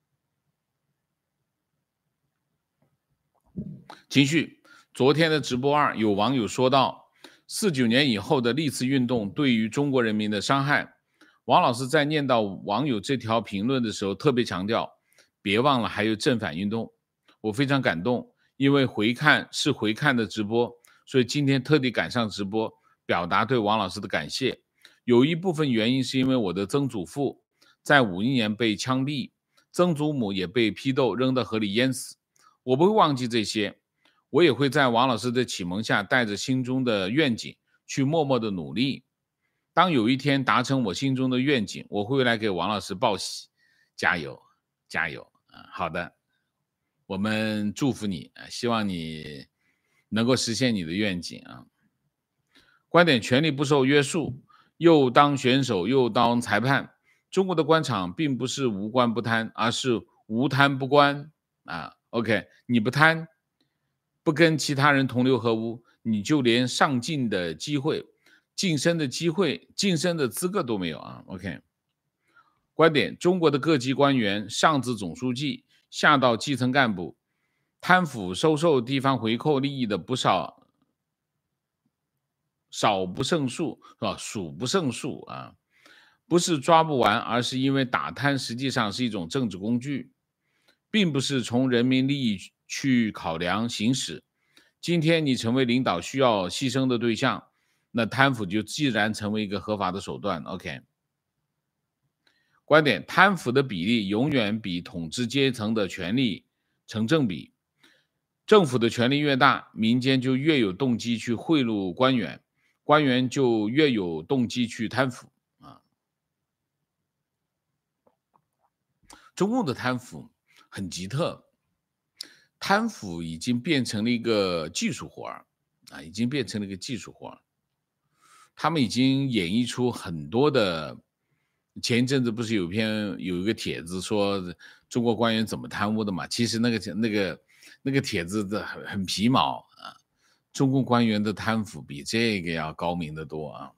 情绪，昨天的直播二有网友说到，四九年以后的历次运动对于中国人民的伤害。王老师在念到网友这条评论的时候，特别强调，别忘了还有正反运动。我非常感动，因为回看是回看的直播，所以今天特地赶上直播，表达对王老师的感谢。有一部分原因是因为我的曾祖父在五一年被枪毙，曾祖母也被批斗扔到河里淹死。我不会忘记这些，我也会在王老师的启蒙下，带着心中的愿景去默默的努力。当有一天达成我心中的愿景，我会来给王老师报喜，加油，加油啊！好的，我们祝福你啊，希望你能够实现你的愿景啊。观点：权力不受约束，又当选手又当裁判。中国的官场并不是无官不贪，而是无贪不官啊。OK， 你不贪，不跟其他人同流合污，你就连上进的机会、晋升的机会、晋升的资格都没有啊。OK， 观点：中国的各级官员，上至总书记，下到基层干部，贪腐收受地方回扣利益的不少，少不胜数，是吧？数不胜数啊。不是抓不完，而是因为打贪实际上是一种政治工具，并不是从人民利益去考量行使。今天你成为领导需要牺牲的对象，那贪腐就自然成为一个合法的手段。 OK， 观点：贪腐的比例永远比统治阶层的权力成正比，政府的权力越大，民间就越有动机去贿赂官员，官员就越有动机去贪腐啊。中共的贪腐很奇特，贪腐已经变成了一个技术活儿啊，已经变成了一个技术活儿。他们已经演绎出很多的，前一阵子不是有篇有一个帖子说中国官员怎么贪污的嘛？其实那个那个那个帖子的很很皮毛啊，中共官员的贪腐比这个要高明得多啊。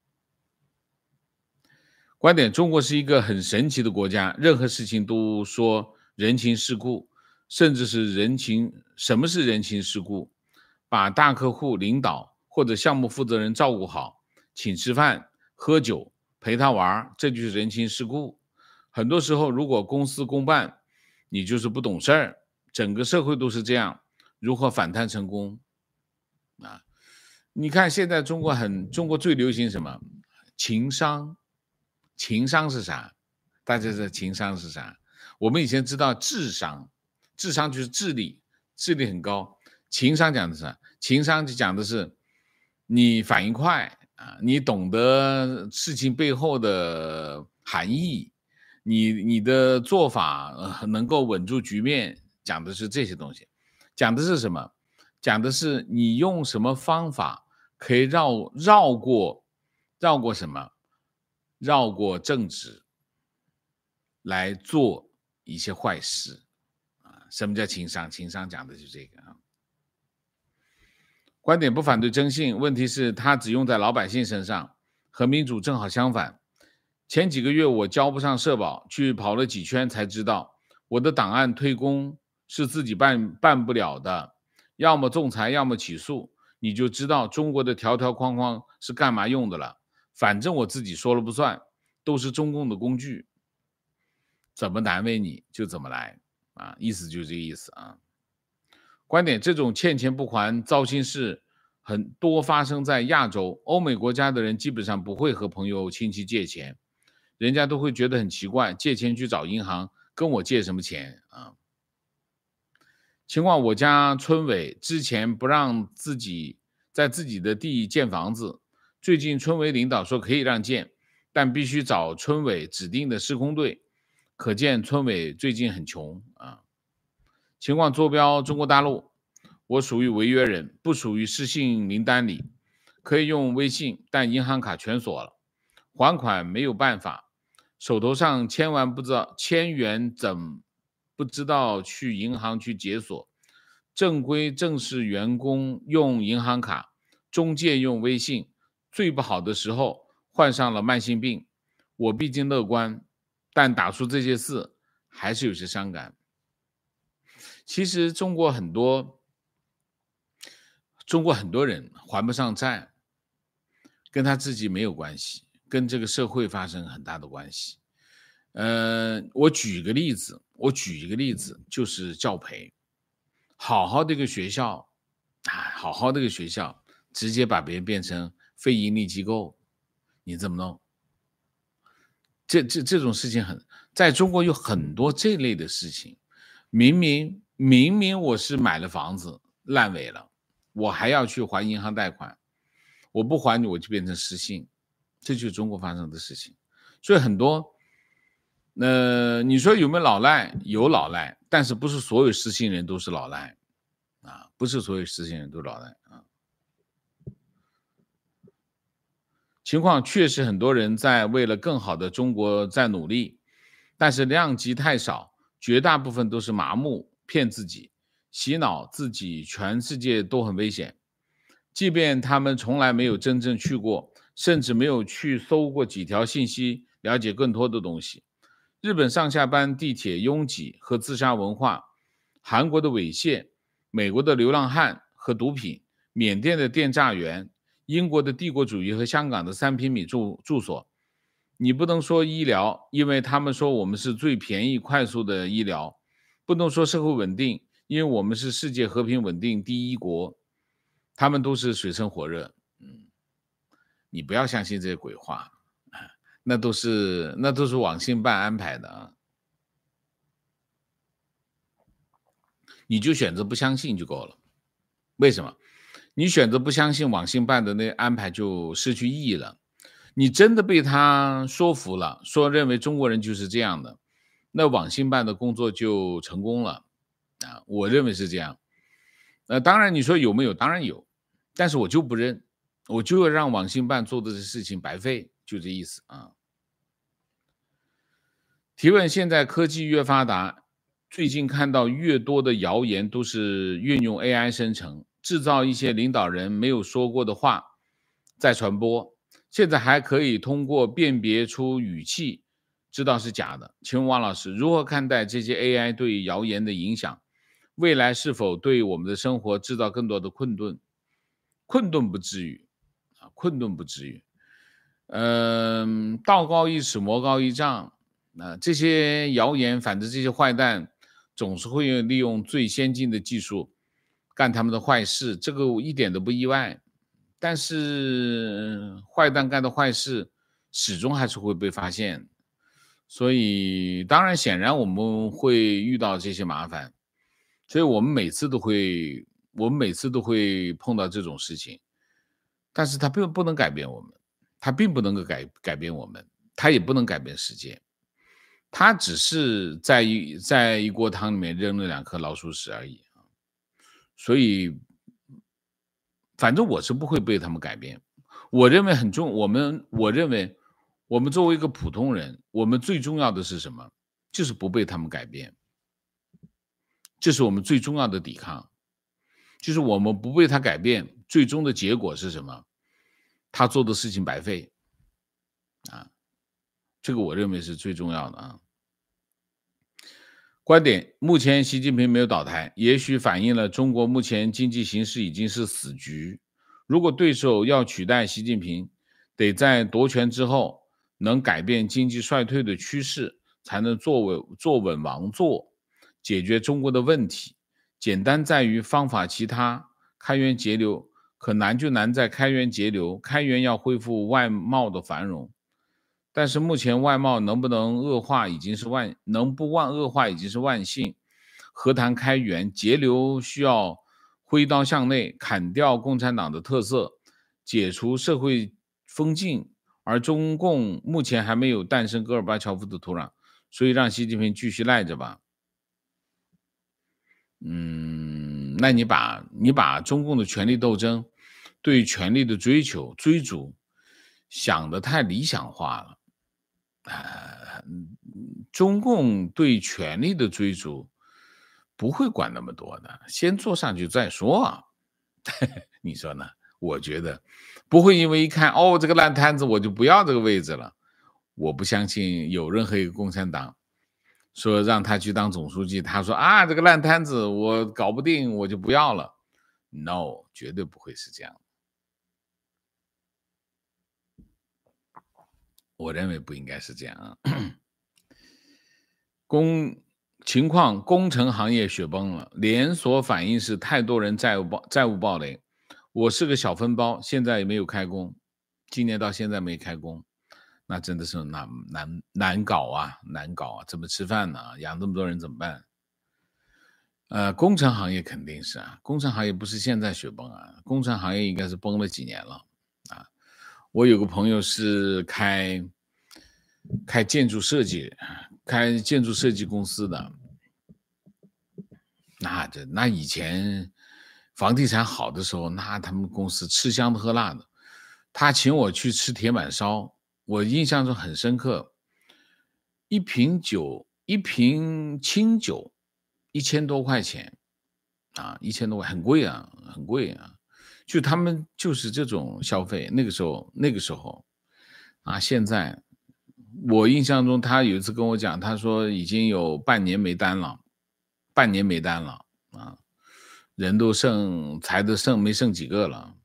观点：中国是一个很神奇的国家，任何事情都说人情世故，甚至是人情。什么是人情世故？把大客户、领导或者项目负责人照顾好，请吃饭、喝酒、陪他玩，这就是人情世故。很多时候，如果公事公办，你就是不懂事儿。整个社会都是这样，如何反贪成功啊？你看现在中国很，中国最流行什么？情商。情商是啥？大家知道情商是啥？我们以前知道智商，智商就是智力，智力很高。情商讲的是啥？情商就讲的是你反应快啊，你懂得事情背后的含义，你你的做法、呃、能够稳住局面，讲的是这些东西。讲的是什么？讲的是你用什么方法可以绕绕过绕过什么？绕过正直来做一些坏事啊。什么叫情商？情商讲的就是这个啊。观点：不反对征信，问题是它只用在老百姓身上，和民主正好相反。前几个月我交不上社保，去跑了几圈才知道，我的档案退工是自己办办不了的，要么仲裁，要么起诉。你就知道中国的条条框框是干嘛用的了。反正我自己说了不算，都是中共的工具，怎么难为你就怎么来啊，意思就是这个意思啊。观点：这种欠钱不还糟心事很多发生在亚洲，欧美国家的人基本上不会和朋友亲戚借钱，人家都会觉得很奇怪，借钱去找银行，跟我借什么钱啊？情况：我家村委之前不让自己在自己的地建房子，最近村委领导说可以让建，但必须找村委指定的施工队， 可见村委最近很穷啊。情况坐标中国大陆，我属于违约人，不属于失信名单里，可以用微信，但银行卡全锁了，还款没有办法，手头上千万不知道千元怎不知道去银行去解锁，正规正式员工用银行卡，中介用微信，最不好的时候患上了慢性病。我毕竟乐观，但打出这些字还是有些伤感。其实中国很多中国很多人还不上债，跟他自己没有关系，跟这个社会发生很大的关系。呃，我举一个例子，我举一个例子，就是教培，好好的一个学校，啊，好好的一个学校，直接把别人变成非盈利机构，你怎么弄？这这这种事情很，在中国有很多这类的事情，明明明明我是买了房子烂尾了，我还要去还银行贷款，我不还我就变成失信，这就是中国发生的事情。所以很多，呃，你说有没有老赖？有老赖，但是不是所有失信人都是老赖啊？不是所有失信人都是老赖啊。情况确实很多人在为了更好的中国在努力，但是量级太少，绝大部分都是麻木，骗自己，洗脑自己，全世界都很危险。即便他们从来没有真正去过，甚至没有去搜过几条信息，了解更多的东西。日本上下班地铁拥挤和自杀文化，韩国的猥亵，美国的流浪汉和毒品，缅甸的电诈员，英国的帝国主义和香港的三平米住住所。你不能说医疗，因为他们说我们是最便宜快速的医疗；不能说社会稳定，因为我们是世界和平稳定第一国。他们都是水深火热，嗯，你不要相信这些鬼话，那都是那都是网信办安排的啊，你就选择不相信就够了。为什么？你选择不相信网信办的那安排就失去意义了。你真的被他说服了，说认为中国人就是这样的，那网信办的工作就成功了啊，我认为是这样。呃，当然你说有没有？当然有，但是我就不认，我就要让网信办做的事情白费，就这意思啊。提问：现在科技越发达，最近看到越多的谣言都是运用 A I 生成，制造一些领导人没有说过的话，再传播。现在还可以通过辨别出语气，知道是假的。请问王老师，如何看待这些 A I 对谣言的影响？未来是否对我们的生活制造更多的困顿？困顿不至于啊，困顿不至于。嗯、道高一尺，魔高一丈。那、这些谣言，反正这些坏蛋总是会利用最先进的技术干他们的坏事，这个我一点都不意外。但是坏蛋干的坏事始终还是会被发现，所以当然显然我们会遇到这些麻烦，所以我们每次都会我们每次都会碰到这种事情，但是它并不能改变我们，它并不能够改改变我们，它也不能改变世界，它只是在一在一锅汤里面扔了两颗老鼠屎而已。所以反正我是不会被他们改变。我认为很重，我们我认为我们作为一个普通人，我们最重要的是什么？就是不被他们改变，这是我们最重要的抵抗。就是我们不被他改变，最终的结果是什么？他做的事情白费啊，这个我认为是最重要的啊。观点：目前习近平没有倒台，也许反映了中国目前经济形势已经是死局。如果对手要取代习近平，得在夺权之后能改变经济衰退的趋势，才能坐稳坐稳王座，解决中国的问题。简单在于方法其他，开源节流，可难就难在开源节流，开源要恢复外贸的繁荣。但是目前外贸能不能恶化已经是万能不万恶化已经是万幸，何谈开源节流？需要挥刀向内，砍掉共产党的特色，解除社会封禁，而中共目前还没有诞生戈尔巴乔夫的土壤， 所以让习近平继续赖着吧。嗯，那你把你把中共的权力斗争，对权力的追求追逐，想得太理想化了。呃，中共对权力的追逐不会管那么多的，先坐上去再说啊。你说呢？我觉得不会因为一看哦这个烂摊子我就不要这个位置了。我不相信有任何一个共产党说让他去当总书记，他说啊这个烂摊子我搞不定我就不要了。No， 绝对不会是这样。我认为不应该是这样啊。工情况，工程行业雪崩了，连锁反应是太多人债务暴债务暴雷。我是个小分包，现在也没有开工，今年到现在没开工，那真的是难难难搞啊，难搞啊，怎么吃饭呢？养这么多人怎么办？呃，工程行业肯定是啊，工程行业不是现在雪崩啊，工程行业应该是崩了几年了啊。我有个朋友是开开建筑设计，开建筑设计公司的，那这那以前房地产好的时候，那他们公司吃香的喝辣的。他请我去吃铁板烧，我印象中很深刻。一瓶酒，一瓶清酒，一千多块钱啊，一千多块，很贵啊，很贵啊。就他们就是这种消费，那个时候，那个时候啊，现在我印象中，他有一次跟我讲，他说已经有半年没单了，半年没单了啊，人都剩财都剩没剩几个了。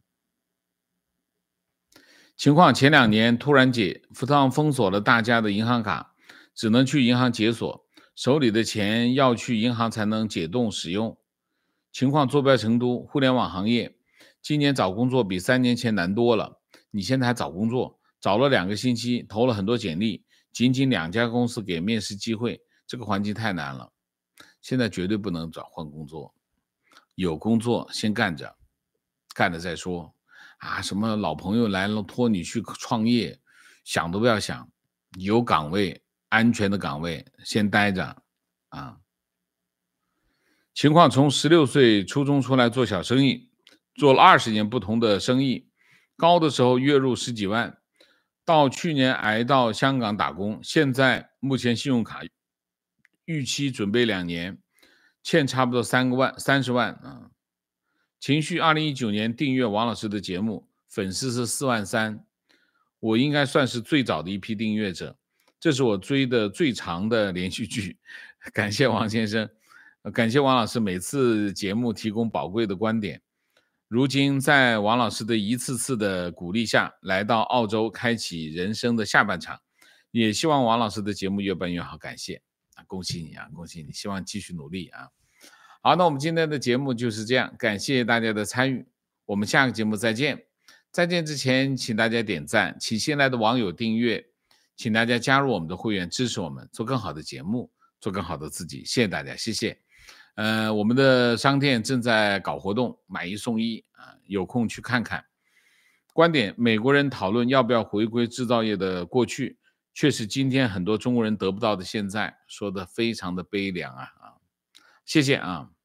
情况前两年突然解，富商封锁了大家的银行卡，只能去银行解锁，手里的钱要去银行才能解冻使用。情况坐标成都，互联网行业，今年找工作比三年前难多了。你现在还找工作，找了两个星期，投了很多简历，仅仅两家公司给面试机会，这个环境太难了。现在绝对不能转换工作，有工作先干着，干了再说。啊，什么老朋友来了托你去创业，想都不要想，有岗位，安全的岗位先待着啊。情况从十六岁初中出来做小生意，做了二十年不同的生意，高的时候月入十几万，到去年挨到香港打工，现在目前信用卡逾期准备两年，欠差不多三个万三十万啊。情绪二零一九年订阅王老师的节目，粉丝是四万三，我应该算是最早的一批订阅者，这是我追的最长的连续剧。感谢王先生，感谢王老师每次节目提供宝贵的观点。如今在王老师的一次次的鼓励下，来到澳洲开启人生的下半场，也希望王老师的节目越办越好，感谢，恭喜你啊，恭喜你，希望继续努力啊。好，那我们今天的节目就是这样，感谢大家的参与，我们下个节目再见。再见之前，请大家点赞，请新来的网友订阅，请大家加入我们的会员，支持我们做更好的节目，做更好的自己。谢谢大家，谢谢。呃，我们的商店正在搞活动，买一送一啊，有空去看看。观点：美国人讨论要不要回归制造业的过去，却是今天很多中国人得不到的现在，说的非常的悲凉啊啊！谢谢啊。